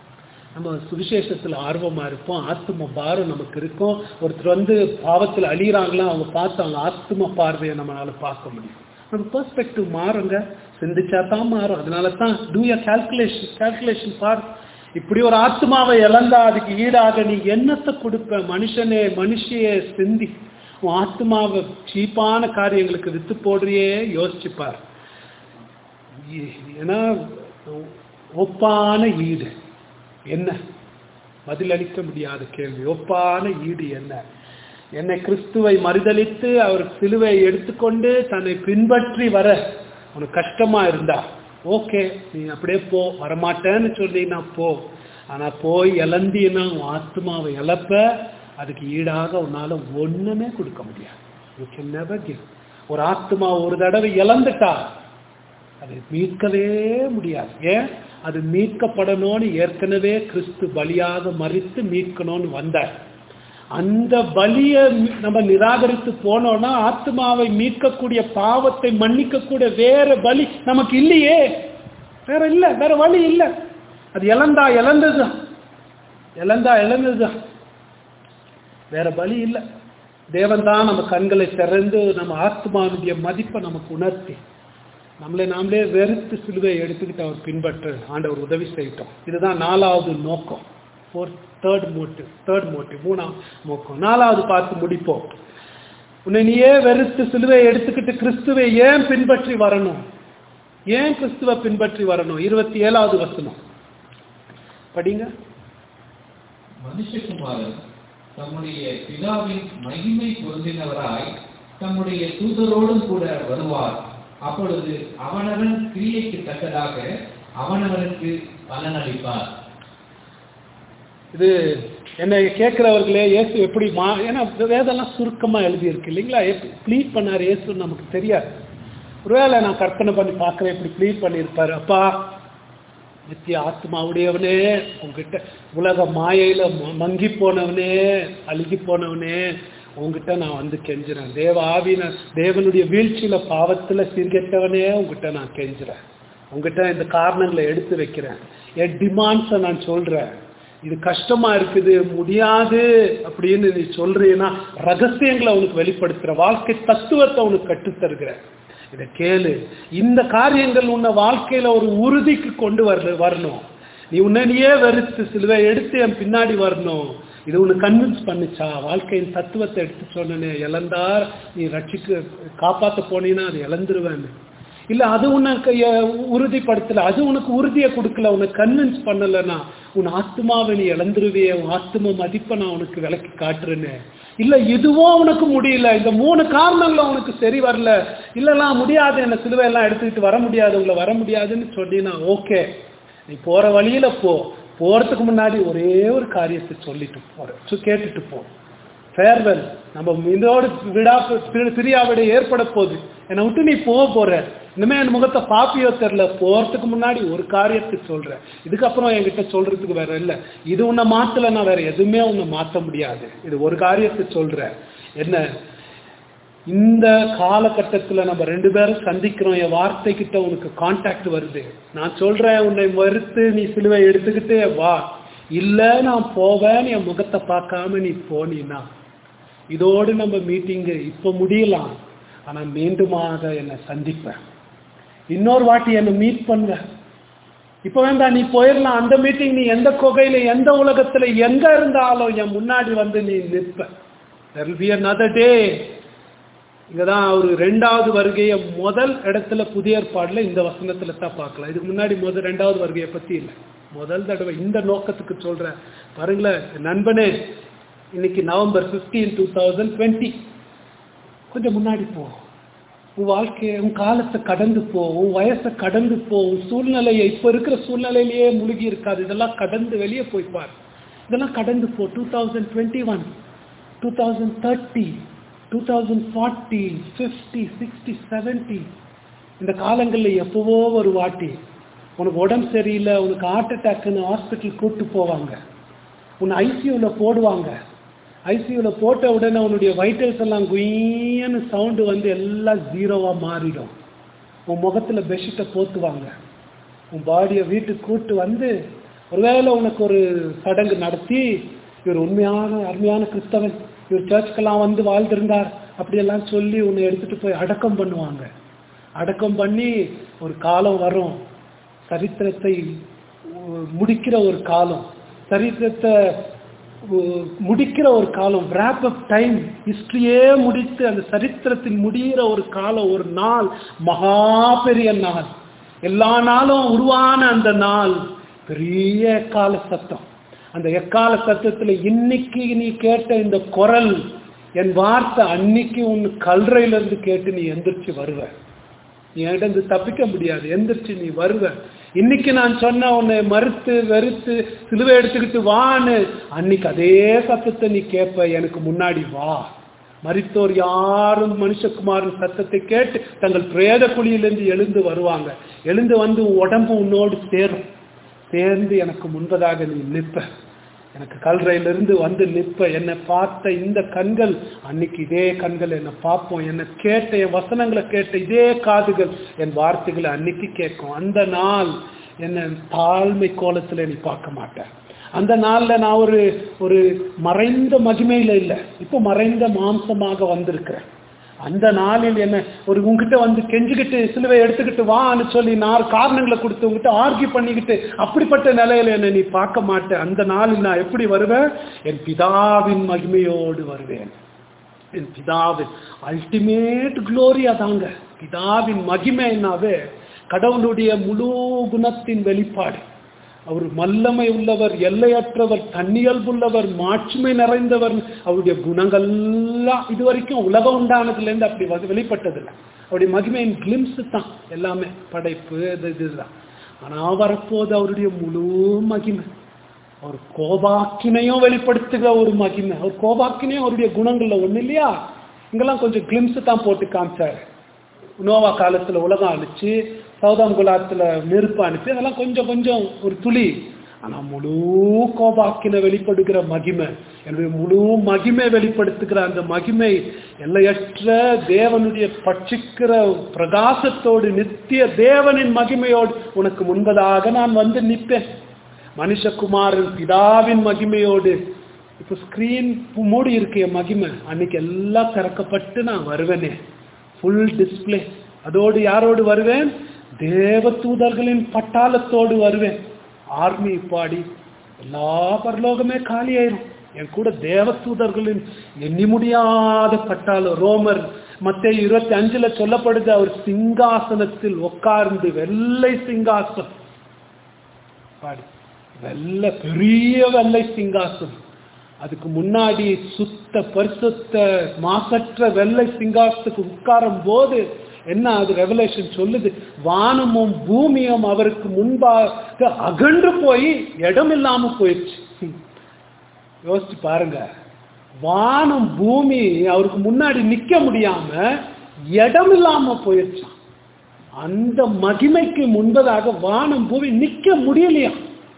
நம்ம சுவிசேஷத்தில் ஆர்வமாக இருப்போம், ஆத்ம பாரம் நமக்கு இருக்கும். ஒருத்தர் வந்து பாவத்தில் அழியிறாங்களா, அவங்க பார்த்து அவங்க ஆத்ம பார்வையை நம்மளால பார்க்க முடியும். நம்ம பெர்ஸ்பெக்டிவ் மாறுங்க, சிந்திச்சா தான் மாறும். அதனால தான் டூ ய கால்குலேஷன் கால்குலேஷன் பார். இப்படி ஒரு ஆத்மாவை இழந்தா அதுக்கு ஈடாக நீ என்னத்தை கொடுப்ப? மனுஷனே மனுஷியே சிந்தி உன் ஆத்மாவை சீப்பான காரியங்களுக்கு வித்து போடுறியே யோசிச்சுப்பார். ஏன்னா ஒப்பான ஈடு என்ன? பதிலளிக்க முடியாத கேள்வி. ஒப்பான ஈடு என்ன? என்னை கிறிஸ்துவை மறுதலித்து அவர் சிலுவை எடுத்துக்கொண்டு தன்னை பின்பற்றி வர உனக்கு கஷ்டமா இருந்தா ஓகே, நீ அப்படியே போ. வரமாட்டேன்னு சொன்னீங்கன்னா போ. ஆனா போய் இழந்தீன்னா உன் ஆத்மாவை இழப்ப. அதுக்கு ஈடாக உன்னால ஒண்ணுமே கொடுக்க முடியாது. You can never give. ஒரு ஆத்மா ஒரு தடவை இழந்துட்டா அதை மீட்கவே முடியாது. ஏன்? அது மீட்கப்படணும்னு ஏற்கனவே கிறிஸ்து பலியாக மறித்து மீட்கணும்னு வந்தார். அந்த பலியை நம்ம நிராகரித்து போனோம்னா ஆத்மாவை மீட்கக்கூடிய, பாவத்தை மன்னிக்கக்கூடிய வேற பலி நமக்கு இல்லையே. வேற இல்லை, வேற வழி இல்லை. அது இழந்தா இழந்ததுதான், இழந்தா இழந்ததுதான், வேற பலி இல்லை. தேவன் தான் நம்ம கண்களை திறந்து நம்ம ஆத்மாவுடைய மதிப்பை நமக்கு உணர்த்தி நம்மளே நாமளே வெறுத்து சிலுவை எடுத்துக்கிட்டு அவர் பின்பற்ற ஆண்டவர் உதவி செய்யட்டும். இதுதான் நாலாவது நோக்கம். Fourth third motive third motive மூணாம் நோக்கம். நாலாவது பார்த்து முடிப்போம். உன்னை நீயே வெறுத்து சிலுவை எடுத்துக்கிட்டு கிறிஸ்துவை ஏன் பின்பற்றி வரணும்? ஏன் கிறிஸ்துவை பின்பற்றி வரணும்? இருபத்தி ஏழாவது வசனம் படிங்க. மனுஷகுமாரன் தம்முடைய பிதாவின் மகிமை பொருந்தினவராய் தம்முடைய தூதரோடும் கூட வருவார். அப்பொழுது அவனவன் கிரியைக்கு தக்கதாக அவனவனுக்கு பலனளிப்பார். இது என்னை கேட்கிறவர்களே, இயேசு எப்படி மா ஏன்னா வேதெல்லாம் சுருக்கமா எழுதியிருக்கு இல்லைங்களா? ப்ளீட் பண்ணார் இயேசு நமக்கு தெரியாது. ஒருவேளை நான் கற்பனை பண்ணி பார்க்குறேன், இப்படி ப்ளீட் பண்ணியிருப்பாரு. அப்பா, நித்திய ஆத்மாவுடையவனே, உங்ககிட்ட உலக மாயையில மங்கி போனவனே, அழுகி போனவனே, உங்ககிட்ட நான் வந்து கெஞ்சுறேன். தேவ ஆவின தேவனுடைய வீழ்ச்சியில பாவத்துல சீர்கெட்டவனே, உங்ககிட்ட நான் கெஞ்சுறேன். உங்ககிட்ட இந்த காரணங்களை எடுத்து வைக்கிறேன். என் டிமாண்ட்ஸை நான் சொல்றேன். இது கஷ்டமா இருக்குது, முடியாது அப்படின்னு நீ சொல்றீன்னா ரகசியங்களை உனக்கு வெளிப்படுத்துற, வாழ்க்கை தத்துவத்தை உனக்கு கற்றுத்தருகிற. இதை கேளு. இந்த காரியங்கள் உன்னை வாழ்க்கையில ஒரு உறுதிக்கு கொண்டு வர வரணும். நீ உன்னையே வெறுத்து சிலுவை எடுத்து என் பின்னாடி வரணும். இது உன்னை கன்வின்ஸ் பண்ணிச்சா? வாழ்க்கையின் தத்துவத்தை எடுத்து சொன்னே, இழந்தார் நீ ரட்சிக்க காப்பாற்ற போனீங்கன்னா அது இழந்துருவேன்னு இல்லை, அது உனக்கு உறுதிப்படுத்தல, அது உனக்கு உறுதியை கொடுக்கல, உனக்கு கன்வின்ஸ் பண்ணலைன்னா உன் ஆத்மாவை நீ இழந்துருவே. உன் ஆத்ம மதிப்பை நான் உனக்கு விளக்கி காட்டுறேன்னு இல்லை, இதுவும் உனக்கு முடியல, இந்த மூணு காரணங்களும் உனக்கு சரி வரல, இல்லைலாம் முடியாது, என்ன சிலுவையெல்லாம் எடுத்துக்கிட்டு வர முடியாது, உங்களை வர முடியாதுன்னு சொன்னீங்கன்னா ஓகே, நீ போற வழியில போ. போறதுக்கு முன்னாடி ஒரே ஒரு காரியத்தை சொல்லிட்டு போற, கேட்டுட்டு போ. ஃபேர்வெல், நம்ம இதோடு விடா பிரியாவிட ஏற்பட போகுது, என்னை விட்டு நீ போக போற, இனிமே என் முகத்தை பாப்பியோ தெரியல, போறதுக்கு முன்னாடி ஒரு காரியத்தை சொல்றேன். இதுக்கப்புறம் என்கிட்ட சொல்றதுக்கு வேற இல்லை. இது உன்னை மாத்தலைன்னா வேற எதுவுமே உன்னை மாற்ற முடியாது. இது ஒரு காரியத்தை சொல்றேன். என்ன? இந்த காலகட்டத்தில் நம்ம ரெண்டு பேரும் சந்திக்கிறோம். என் வார்த்தை கிட்ட உனக்கு கான்டாக்ட் வருது. நான் சொல்றேன், உன்னை மறுத்து நீ சிலுவை எடுத்துக்கிட்டு வா. இல்லை நான் போவேன், என் முகத்தை பார்க்காம நீ போனீன்னா இதோடு நம்ம மீட்டிங்கு இப்போ முடியலாம். ஆனால் மீண்டுமாக என்னை சந்திப்பேன். இன்னொரு வாட்டி என்னை மீட் பண்ணுவ. இப்போ வேண்டாம், நீ போயிடலாம். அந்த மீட்டிங் நீ எந்த குகையில எந்த உலகத்துல எங்க இருந்தாலும் என் முன்னாடி வந்து நீ நிற்ப. There will be another day. இங்கதான் ஒரு ரெண்டாவது வருகையை முதல் இடத்துல புதிய ஏற்பாடுல இந்த வசனத்துல தான் பார்க்கலாம். இதுக்கு முன்னாடி முதல் ரெண்டாவது வருகையை பத்தி இல்லை, முதல் தடவை இந்த நோக்கத்துக்கு சொல்றேன். பாருங்களேன் நண்பனே, இன்னைக்கு November fifteen two thousand twenty கொஞ்சம் முன்னாடி போ. உன் வாழ்க்கையை, உன் காலத்தை கடந்து போ, உன் வயசை கடந்து போ, உன் சூழ்நிலையை, இப்ப இருக்கிற சூழ்நிலையிலேயே முழுகி இருக்காது, இதெல்லாம் கடந்து வெளியே போய்ப்பார். இதெல்லாம் கடந்து போ. Two thousand twenty one two thousand thirty two thousand forty fifty sixty seventy இந்த காலங்களில் எப்பவோ ஒரு வாட்டி உனக்கு உடம்பு சரியில்லை, உனக்கு ஹார்ட் அட்டாக்குன்னு ஹாஸ்பிட்டல் கூப்பிட்டு போவாங்க, உன்னை ஐசியூவில் போடுவாங்க. ஐசியூவில் போட்ட உடனே உன்னுடைய வைட்டல்ஸ் எல்லாம் குயின்னு சவுண்டு வந்து எல்லாம் ஜீரோவாக மாறிடும். உன் முகத்தில் பெட்ஷீட்டை போத்துவாங்க. உன் பாடியை வீட்டுக்கு கூப்பிட்டு வந்து ஒருவேளை உனக்கு ஒரு சடங்கு நடத்தி இவர் உண்மையான அருமையான கிறிஸ்தவன், இவர் சர்ச்சுக்கெல்லாம் வந்து வாழ்ந்திருந்தார் அப்படியெல்லாம் சொல்லி உன்னை எடுத்துட்டு போய் அடக்கம் பண்ணுவாங்க. அடக்கம் பண்ணி ஒரு காலம் வரும், சரித்திரத்தை முடிக்கிற ஒரு காலம், சரித்திரத்தை முடிக்கிற ஒரு காலம், wrap up டைம், ஹிஸ்டரியே முடித்து அந்த சரித்திரத்தில் முடிகிற ஒரு காலம், ஒரு நாள், மகா பெரிய நாள், எல்லா நாளும் உருவான அந்த நாள், பெரிய எக்கால சத்தம். அந்த எக்கால சத்தத்துல இன்னைக்கு நீ கேட்ட இந்த குரல், என் வார்த்தை அன்னைக்கு உன் கல்றையிலிருந்து கேட்டு நீ எந்திரிச்சு வருவ. நீ என்கிட்ட தப்பிக்க முடியாது, எந்திரிச்சு நீ வருவ. இன்னைக்கு நான் சொன்ன உன்னை மறுத்து வெறுத்து சிலுவை எடுத்துக்கிட்டு வான்னு, அன்னைக்கு அதே சத்தத்தை நீ கேட்ப, எனக்கு முன்னாடி வா. மரித்தோர் யாரும் மனுஷகுமாரின் சத்தத்தை கேட்டு தங்கள் பிரேத குழியிலிருந்து எழுந்து வருவாங்க. எழுந்து வந்து உடம்பு உன்னோடு சேரும், சேர்ந்து எனக்கு முன்பதாக நீ நிற்ப, எனக்கு கல்றையிலிருந்து வந்து நிற்ப. என்னை பார்த்த இந்த கண்கள் அன்னைக்கு இதே கண்கள் என்னை பார்ப்போம், என்னை கேட்ட என் வசனங்களை கேட்ட இதே காதுகள் என் வார்த்தைகளை அன்னைக்கு கேட்கும். அந்த நாள் என்னை தாழ்மை கோலத்தில் நீ பார்க்க மாட்டேன். அந்த நாள்ல நான் ஒரு ஒரு மறைந்த மகிமையில இல்லை, இப்போ மறைந்த மாம்சமாக வந்திருக்கிறேன். அந்த நாளில் என்ன ஒரு உங்ககிட்ட வந்து கெஞ்சிக்கிட்டு சிலுவை எடுத்துக்கிட்டு வான்னு சொல்லி நான் காரணங்களை கொடுத்து உங்ககிட்ட ஆர்கியூ பண்ணிக்கிட்டு அப்படிப்பட்ட நிலையில என்ன நீ பார்க்க மாட்டேன். அந்த நாளில் நான் எப்படி வருவேன்? என் பிதாவின் மகிமையோடு வருவேன். என் பிதாவின் அல்டிமேட் குளோரியா தாங்க. பிதாவின் மகிமைனாவே கடவுளுடைய முழு குணத்தின் வெளிப்பாடு. அவர் வல்லமை உள்ளவர், எல்லையற்றவர், தன்னியல்புள்ளவர், மாட்சிமை நிறைந்தவர். அவருடைய குணங்கள்லாம் இது வரைக்கும் உலகம் உண்டானதுலேருந்து அப்படி வந்து வெளிப்பட்டதில்லை. அவருடைய மகிமையின் கிளிம்ஸ் தான் எல்லாமே, படைப்பு இது இதுதான். ஆனால் வரப்போது அவருடைய முழு மகிமை, அவர் கோபாக்கினையும் வெளிப்படுத்துகிற ஒரு மகிமை. அவர் கோபாக்கினையும் அவருடைய குணங்கள்ல ஒண்ணு இல்லையா? இங்கெல்லாம் கொஞ்சம் கிளிம்ஸ் தான் போட்டு காமிச்சாரு. நோவா காலத்துல உலகம் அழிச்சு, சௌதாம் குலாத்துல நெருப்பு அனுப்பி, அதெல்லாம் கொஞ்சம் கொஞ்சம் ஒரு துளி. ஆனா முழு கோபாக்கின வெளிப்படுகிற மகிமை, என்னுடைய முழு மகிமை வெளிப்படுத்துகிற அந்த மகிமை எல்லையற்ற தேவனுடைய பட்சிக்கிற பிரகாசத்தோடு, நித்திய தேவனின் மகிமையோடு உனக்கு முன்பதாக நான் வந்து நிற்பேன். மனுஷகுமாரன் பிதாவின் மகிமையோடு. இப்போ ஸ்கிரீன் மூடி இருக்க மகிமை, அன்னைக்கு எல்லாம் திறக்கப்பட்டு நான் வருவேனே, ஃபுல் டிஸ்பிளே. அதோடு யாரோடு வருவேன்? தேவ தூதர்களின் பட்டாளத்தோடு வருவேன். ஆர்மி பாடி எல்லா பரலோகமே காலியாயிரும். என் கூட தேவ தூதர்களின் எண்ணி முடியாத பட்டாளம். ரோமர் மத்தேயு இருபத்தி அஞ்சுல சொல்லப்படுது, அவர் சிங்காசனத்தில் உட்கார்ந்து, வெள்ளை சிங்காசனம் பாடி, வெள்ளை பெரிய வெள்ளை சிங்காசனம். அதுக்கு முன்னாடி சுத்த பரிசுத்த மாசற்ற வெள்ளை சிங்காசனத்துக்கு உட்காரும் போது என்ன அது ரெவலேஷன் சொல்லுது? வானமும் பூமியும் அவருக்கு முன்பாக அகன்று போய் இடம் இல்லாம போயிடுச்சு. யோசிச்சு பாருங்க, வானம் பூமி அவருக்கு முன்னாடி நிக்க முடியாம இடம் இல்லாம போயிடுச்சு. அந்த மகிமைக்கு முன்பதாக வானம் பூமி நிக்க முடியலையா?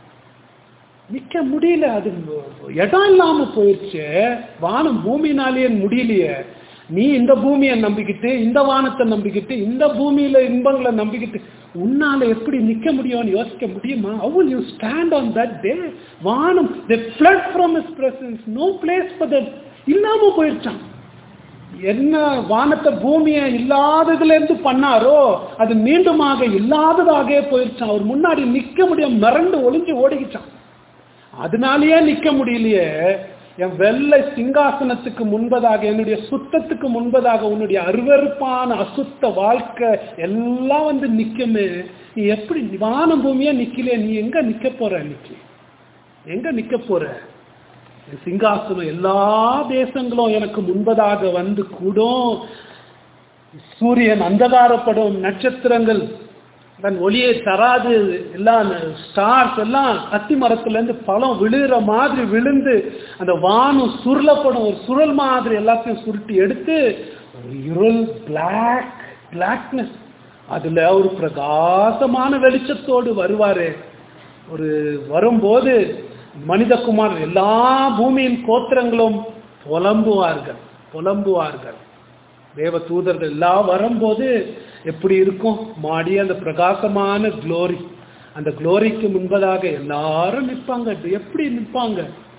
நிக்க முடியல, அது இடம் இல்லாம போயிடுச்சு. வானம் பூமினாலேயே முடியலையே. நீ இந்த பூமியை நம்பிக்கிட்டு, இந்த வானத்தை நம்பிக்கிட்டு, இந்த பூமியில இன்பங்களை நம்பிக்கிட்டு உன்னால எப்படி நிக்க முடியும்னு யோசிக்க முடியுமா? How will you stand on that day? வானம், they fled from his presence, no place for them. இல்லாம போயிடுச்சான். என்ன வானத்தை பூமியை இல்லாததுல இருந்து பண்ணாரோ அது மீண்டுமாக இல்லாததாக போயிடுச்சான். அவர் முன்னாடி நிக்க முடியும், மிரண்டு ஒளிஞ்சு ஓடிக்கிச்சான். அதனாலேயே நிக்க முடியலையே. என் வெள்ளை சிங்காசனத்துக்கு முன்பதாக, என்னுடைய சுத்தத்துக்கு முன்பதாக உன்னுடைய அருவருப்பான அசுத்த வாழ்க்கை எல்லாம் வந்து நிக்குமே. நீ எப்படி வானம் பூமியா நிக்கலையே? நீ எங்க நிக்க போற? இன்னைக்கு எங்க நிக்க போற? என் சிங்காசனம் எல்லா தேசங்களும் எனக்கு முன்பதாக வந்து கூடும். சூரியன் அந்தகாரப்படும், நட்சத்திரங்கள் தன் ஒளியை தராது, எல்லாம் ஸ்டார்ஸ் எல்லாம் அத்தி மரத்துல இருந்து பழம் விழுகிற மாதிரி விழுந்து அந்த வானம் சுருளப்படும். ஒரு சுருள் மாதிரி எல்லாத்தையும் சுருட்டி எடுத்து ஒரு இருள், பிளாக் பிளாக்னஸ், அதுல ஒரு பிரகாசமான வெளிச்சத்தோடு வருவாரு. ஒரு வரும்போது மனிதகுமார் எல்லா பூமியின் கோத்திரங்களும் புலம்புவார்கள் புலம்புவார்கள் தேவ தூதர்கள் எல்லாம் வரும்போது எப்படி இருக்கும்? மாடி அந்த பிரகாசமான குளோரி, அந்த குளோரிக்கு முன்பதாக எல்லாரும் நிற்பாங்க. எப்படி நிற்பாங்க?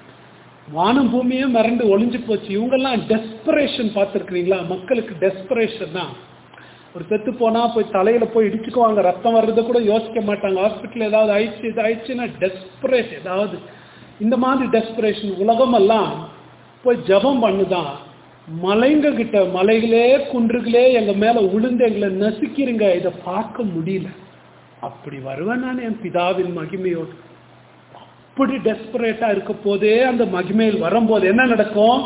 வானம் பூமியும் மறந்து ஒளிஞ்சு போச்சு. இவங்கெல்லாம் டெஸ்பரேஷன் பார்த்துருக்கிறீங்களா? மக்களுக்கு டெஸ்பரேஷன் தான். ஒரு செத்து போனா போய் தலையில போய் இடிச்சுக்குவாங்க, ரத்தம் வர்றதை கூட யோசிக்க மாட்டாங்க. ஹாஸ்பிட்டல் ஏதாவது ஆயிடுச்சு இது ஆயிடுச்சுன்னா டெஸ்பரேஷன். ஏதாவது இந்த மாதிரி டெஸ்பரேஷன் உலகமெல்லாம் போய் ஜபம் பண்ணுதான். மலைங்க கிட்ட, மலைகளே குன்றுகளே எங்க மேல உளுந்து எங்களை நசுக்கிறீங்க, இதை பார்க்க முடியல. அப்படி வருவேன் நான் என் பிதாவின் மகிமையோடு. அப்படி டெஸ்பரேட்டா இருக்க போதே அந்த மகிமையில் வரும்போது என்ன நடக்கும்?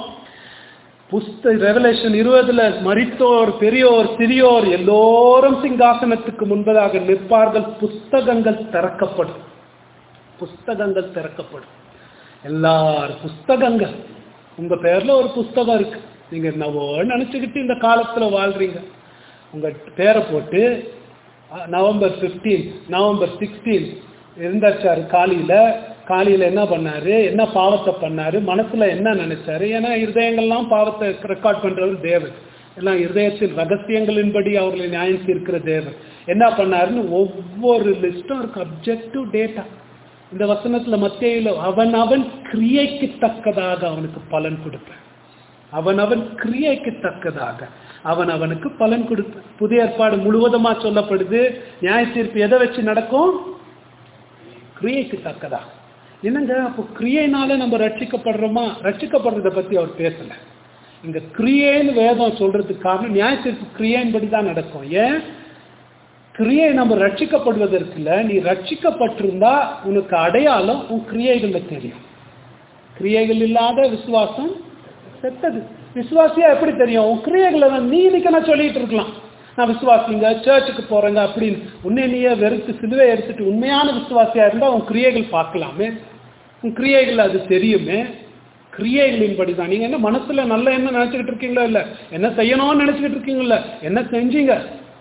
புஸ்த ரெவலேஷன் இருபதுல மரித்தோர், பெரியோர், சிறியோர் எல்லோரும் சிங்காசனத்துக்கு முன்பதாக நிற்பார்கள். புஸ்தகங்கள் திறக்கப்படும். புஸ்தகங்கள் திறக்கப்படும். எல்லாரும் புஸ்தகங்கள். உங்க பேர்ல ஒரு புஸ்தகம் இருக்கு. நீங்க என்னவோ நினைச்சுக்கிட்டு இந்த காலத்துல வாழ்றீங்க. உங்க பேரை போட்டு நவம்பர் பிப்டீன் நவம்பர் சிக்ஸ்டீன் இருந்தாச்சாரு. காலையில காலையில என்ன பண்ணாரு, என்ன பாவத்தை பண்ணாரு, மனசுல என்ன நினைச்சாரு. ஏன்னா இருதயங்கள்லாம் பாவத்தை ரெக்கார்ட் பண்றவர் தேவன். எல்லாம் இருதயத்தின் ரகசியங்களின்படி அவர்களை நியாயம் தீர்க்கிற தேவன். என்ன பண்ணாருன்னு ஒவ்வொரு லிஸ்டும் இருக்கு. Objective data. இந்த வசனத்துல மத்தேயுல அவன் அவன் கிரியைக்கு தக்கதாக அவனுக்கு பலன் கொடுப்பேன். அவன் அவன் கிரியைக்கு தக்கதாக அவன் அவனுக்கு பலன் கொடுப்பேன். புதிய ஏற்பாடு முழுவதுமா சொல்லப்படுது. நியாய தீர்ப்பு எதை வச்சு நடக்கும்? கிரியைக்கு தக்கதா. என்னங்க அப்போ கிரியைனால நம்ம ரட்சிக்கப்படுறோமா? ரட்சிக்கப்படுறதை பத்தி அவர் பேசல. இங்க கிரியைன்னு வேதம் சொல்றதுக்கு காரணம் நியாய தீர்ப்பு கிரியைன்படி தான் நடக்கும். ஏன்? கிரியை நம்ம ரட்சிக்கப்படுவதற்கு இல்லை. நீ ரட்சிக்கப்பட்டிருந்தா உனக்கு அடையாளம் உன் கிரியைகள்ல தெரியும். கிரியைகள் இல்லாத விசுவாசம் செத்தது. விசுவாசியா எப்படி தெரியும்? உன் கிரியைகளை நீ இன்னைக்கு நான் சொல்லிட்டு இருக்கலாம், நான் விசுவாசிங்க, சர்ச்சுக்கு போறேங்க அப்படின்னு. உன்னை நீயே வெறுத்து சிலுவை எடுத்துட்டு உண்மையான விசுவாசியா இருந்தா உன் கிரியைகள் பார்க்கலாமே, உன் கிரியைகள் அது தெரியுமே. கிரியைகளின்படி தான். நீங்க என்ன மனசுல நல்ல என்ன நினைச்சுக்கிட்டு இருக்கீங்களோ இல்ல, என்ன செய்யணும்னு நினைச்சுக்கிட்டு இருக்கீங்களா, என்ன செஞ்சீங்க,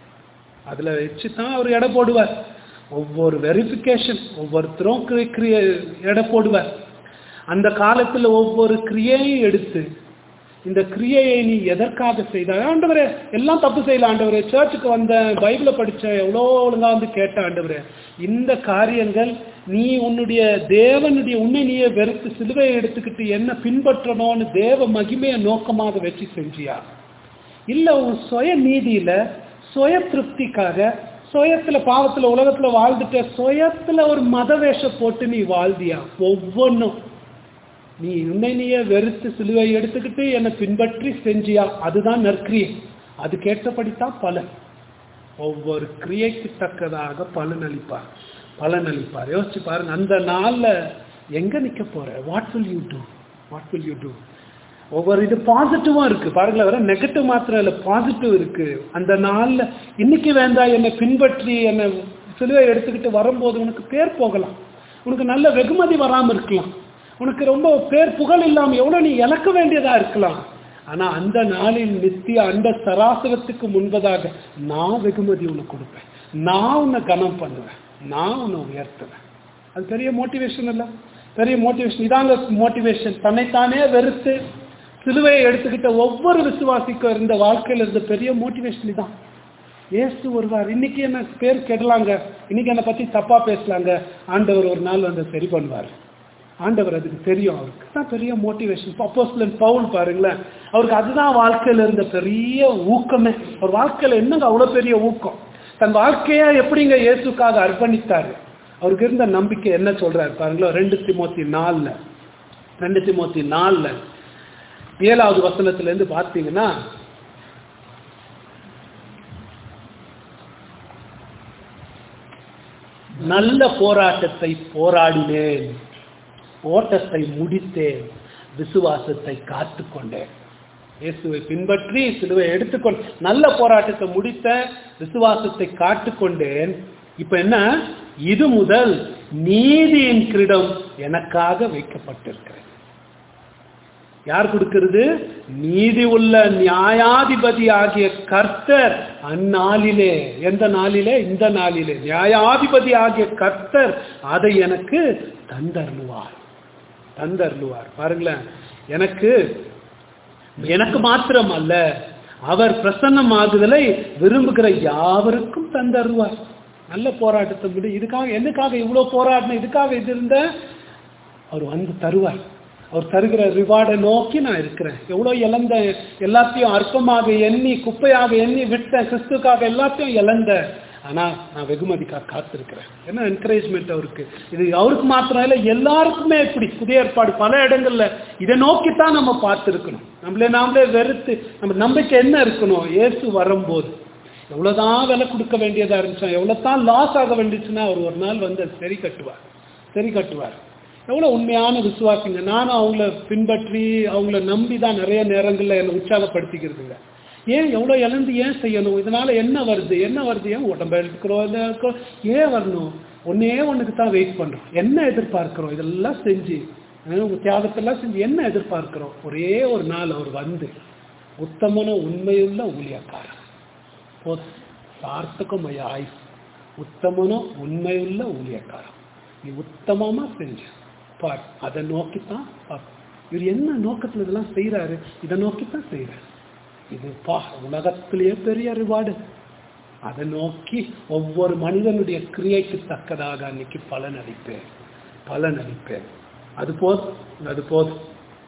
அதுல வச்சுதான் அவர் எடை போடுவார். ஒவ்வொரு வெரிஃபிகேஷன் ஒவ்வொருத்தரும் எடை போடுவார். அந்த காலத்துல ஒவ்வொரு கிரியையும் எடுத்து இந்த கிரியையை நீ எதற்காக செய்தாய்? ஆண்டவரே எல்லாம் தப்பு செய்யல ஆண்டவரே, சர்ச்சுக்கு வந்த, பைபிளை படிச்ச, எவ்வளோ ஒழுங்கா வந்து கேட்ட ஆண்டவரே, இந்த காரியங்கள் நீ உன்னுடைய தேவனுடைய உன்னை நீயே வெறுத்து சிலுவையை எடுத்துக்கிட்டு என்ன பின்பற்றணும்னு தேவ மகிமையை நோக்கமாக வச்சு செஞ்சியா? இல்ல உன் சுய நீதியில சுய திருப்திக்காக சுயத்துல பாவத்துல உலகத்துல வாழ்ந்துட்ட சுயத்துல ஒரு மத வேஷம் போட்டு நீ வாழ்ந்தியா? ஒவ்வொன்றும் நீ உன்னை நீயே வெறுத்து சிலுவை எடுத்துக்கிட்டு என்னை பின்பற்றி செஞ்சியா? அதுதான் நற்கிரியை. அது கேட்டபடித்தான் பலன். ஒவ்வொரு கிரியைக்கு தக்கதாக பலன் அளிப்பார். பலன் அளிப்பார். யோசிச்சு பாருங்க, அந்த நாள்ல எங்க நிக்க போற? What will you do? What will you do? ஒவ்வொரு இது பாசிட்டிவா இருக்கு பாருங்களேன், வேற நெகட்டிவ் மாத்திரம் இல்லை, பாசிட்டிவ் இருக்கு. அந்த நாள்ல இன்னைக்கு வேண்டாம் என்னை பின்பற்றி என்னை சிலுவை எடுத்துக்கிட்டு வரும்போது உனக்கு பேர் போகலாம், உனக்கு நல்ல வெகுமதி வராம இருக்கலாம், உனக்கு ரொம்ப பேர் புகழ் இல்லாம எவ்வளவு நீ இழக்க வேண்டியதா இருக்கலாம். ஆனா அந்த நாளில் நித்திய அந்த சராசரத்துக்கு முன்பதாக நான் வெகுமதி உனக்கு கொடுப்பேன், நான் உன்னை கனம் பண்ணுவேன், நான் உன்னை உயர்த்துவேன். அது பெரிய மோட்டிவேஷன் இல்ல? பெரிய மோட்டிவேஷன் இதாங்க மோட்டிவேஷன். தன்னைத்தானே வெறுத்து சிலுவையை எடுத்துக்கிட்ட ஒவ்வொரு விசுவாசிக்கும் இருந்த வாழ்க்கையில் இருந்த பெரிய மோட்டிவேஷன் இதான். ஏசு வருவார். இன்னைக்கு என்ன பேர் கெடலாங்க, இன்னைக்கு என்னை பத்தி தப்பா பேசலாங்க, ஆண்டவர் ஒரு நாள் வந்து சரி பண்ணுவார். ஆண்டவர் அதுக்கு தெரியும். அவருக்கு தான் பெரிய மோட்டிவேஷன். அப்போஸ்தலன் பவுல் பாருங்களேன், அவருக்கு அதுதான் வாழ்க்கையில இருந்த பெரிய ஊக்கமே. அவர் வாழ்க்கையில என்னங்க அவ்வளவு பெரிய ஊக்கம், தன் வாழ்க்கைய எப்படிங்க இயேசுக்காக அர்ப்பணித்தாரு. அவருக்கு இருந்த நம்பிக்கை என்ன சொல்றாரு பாருங்களேன். ரெண்டு திமோத்தி நாலுல ரெண்டு திமோத்தி நாலுல ஏழாவது வசனத்துல இருந்து பார்த்தீங்கன்னா, நல்ல போராட்டத்தை போராடினேன், ஓட்டத்தை முடித்தேன், விசுவாசத்தை காத்துக்கொண்டேன். இயேசுவை பின்பற்றி சிலுவை எடுத்துக்கொண்டு நல்ல போராட்டத்தை முடித்த, விசுவாசத்தை காத்துக்கொண்டேன். இப்ப என்ன? இது முதல் நீதியின் கிரீடம் எனக்காக வைக்கப்பட்டிருக்கிறது. யார் கொடுக்கிறது? நீதி உள்ள நியாயாதிபதி ஆகிய கர்த்தர் அந்நாளிலே, எந்த நாளிலே? இந்த நாளிலே நியாயாதிபதி ஆகிய கர்த்தர் அதை எனக்கு தந்தருளுவார். தந்தருளுவார் பாருங்களேன். எனக்கு எனக்கு மாத்திரம் அல்ல, அவர் பிரசன்னமாகுதலை விரும்புகிற யாவருக்கும் தந்தருவார். நல்ல போராட்டத்தை முடி இதுக்காக என்னக்காக இவ்வளோ போராடணும், இதுக்காக இது இருந்த அவர் வந்து தருவார். அவர் தருகிற ரிவார்டை நோக்கி நான் இருக்கிறேன். எவ்வளோ இழந்த, எல்லாத்தையும் அற்பமாக எண்ணி குப்பையாக எண்ணி விட்ட கிறிஸ்துக்காக எல்லாத்தையும் இழந்த, ஆனால் நான் வெகுமதிக்காக காத்திருக்கிறேன். என்ன என்கரேஜ்மெண்ட் அவருக்கு. இது அவருக்கு மாத்திரம் இல்லை, எல்லாருக்குமே இப்படி புதிய ஏற்பாடு பல இடங்கள்ல இதை நோக்கித்தான் நம்ம பார்த்துருக்கணும். நம்மளே நாமளே வெறுத்து நம்ம நம்பிக்கை என்ன இருக்கணும், இயேசு வரும்போது எவ்வளோதான் விலை கொடுக்க வேண்டியதாக இருந்துச்சா, எவ்வளோதான் லாஸ் ஆக வேண்டிச்சுன்னா அவர் ஒரு நாள் வந்து அது சரி கட்டுவார் சரி கட்டுவார் எவ்வளோ உண்மையான விசுவாசிங்க. நானும் அவங்கள பின்பற்றி அவங்கள நம்பி தான் நிறைய நேரங்களில் என்னை உற்சாகப்படுத்திக்கிறதுங்க. ஏன் எவ்வளோ இழந்து ஏன் செய்யணும், இதனால என்ன வருது என்ன வருது ஏன் உடம்பு எடுக்கிறோம் ஏன் வரணும், ஒன்னே ஒன்றுக்கு தான் வெயிட் பண்ணுறோம். என்ன எதிர்பார்க்கிறோம், இதெல்லாம் செஞ்சு உங்கள் தியாகத்தெல்லாம் செஞ்சு என்ன எதிர்பார்க்கிறோம், ஒரே ஒரு நாள் அவர் வந்து உத்தமன உண்மையுள்ள ஊழியக்காரர் போதும், சார்த்தகம் ஆயுஸ், உத்தமனோ உண்மையுள்ள ஊழியக்காரன், நீ உத்தமமா செஞ்ச பார், அதை நோக்கித்தான் பார். இவர் என்ன நோக்கத்தில் இதெல்லாம் செய்யறாரு, இதை நோக்கித்தான் செய்யறாரு. இது பா உலகத்திலேயே பெரிய ரிவார்டு. அதை நோக்கி ஒவ்வொரு மனிதனுடைய கிரியைக்கு தக்கதாக அன்னைக்கு பலன் அளிப்பேன் பலன் அளிப்பேன் அது போதும் அது போதும்.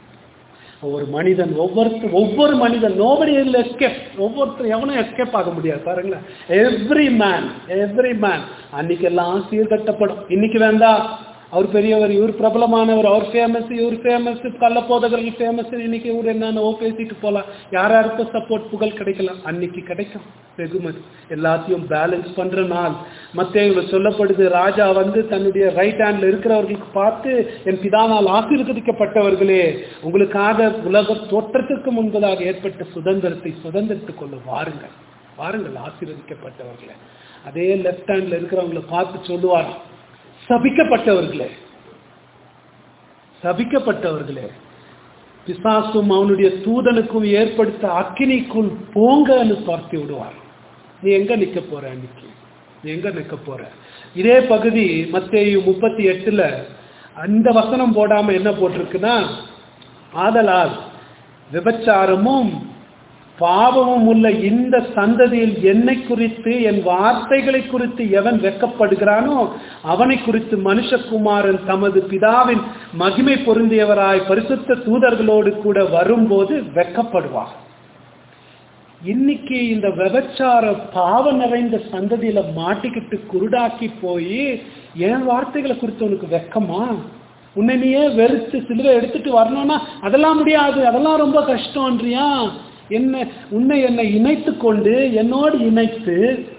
ஒவ்வொரு மனிதன் ஒவ்வொருத்தர் ஒவ்வொரு மனிதன் நோபடி எஸ்கேப், ஒவ்வொருத்தரும் எவனும் எஸ்கேப் ஆக முடியாது பாருங்களேன். எவ்ரி மேன் எவ்ரி மேன் அன்னைக்கு எல்லாம் சீர்கட்டப்படும். இன்னைக்கு வேண்டாம் அவர் பெரியவர், இவர் பிரபலமானவர், அவர் ஃபேமஸ், இவர் ஃபேமஸ், கள்ள போதகர்கள் ஃபேமஸ், இன்னைக்கு இவர் என்னென்னவோ பேசிட்டு போகலாம், யார் யாருக்கும் சப்போர்ட் புகழ் கிடைக்கலாம். அன்னைக்கு கிடைக்கும் வெகுமதி. எல்லாத்தையும் பேலன்ஸ் பண்ற நாள். மத்தேயுல சொல்லப்படுது, ராஜா வந்து தன்னுடைய ரைட் ஹேண்ட்ல இருக்கிறவர்களுக்கு பார்த்து, என் பிதானால் ஆசீர்வதிக்கப்பட்டவர்களே, உங்களுக்காக உலக தோற்றத்திற்கு முன்பதாக ஏற்பட்ட சுதந்திரத்தை சுதந்திரத்துக் கொள்ள வாருங்கள் வாருங்கள் ஆசீர்வதிக்கப்பட்டவர்களே. அதே லெப்ட் ஹேண்ட்ல இருக்கிறவங்களை பார்த்து சொல்லுவார், சபிக்கப்பட்டவர்களே சபிக்கப்பட்டவர்களே பிசாசும் அவனுடைய தூதனுக்கும் ஏற்படுத்த அக்கினிக்குள் போங்கன்னு துரத்தி விடுவார். நீ எங்க நிக்க போற, அன்னைக்கு நீ எங்க நிக்க போற? இதே பகுதி மத்தேயு முப்பத்தி எட்டுல அந்த வசனம் போடாம என்ன போட்டிருக்குன்னா, ஆதலால் விபச்சாரமும் பாவமும் உள்ள இந்த சந்ததியில் என்னை குறித்து என் வார்த்தைகளை குறித்து எவன் வெட்கப்படுகிறானோ அவனை குறித்து மனுஷகுமாரன் தமது பிதாவின் மகிமை பொருந்தியவராய் பரிசுத்த தூதர்களோடு கூட வரும்போது வெட்கப்படுவார். இன்னைக்கு இந்த விபச்சார பாவம் நிறைந்த சந்ததியில மாட்டிக்கிட்டு குருடாக்கி போய் என் வார்த்தைகளை குறித்து உனக்கு வெட்கமா? உன்னை நீயே வெறுத்து சிலுவை எடுத்துட்டு வரணும்னா அதெல்லாம் முடியாது, அதெல்லாம் ரொம்ப கஷ்டம்ன்றியா? என்ன உன்னை என்னை இணைத்து கொண்டு என்னோடு இணைத்து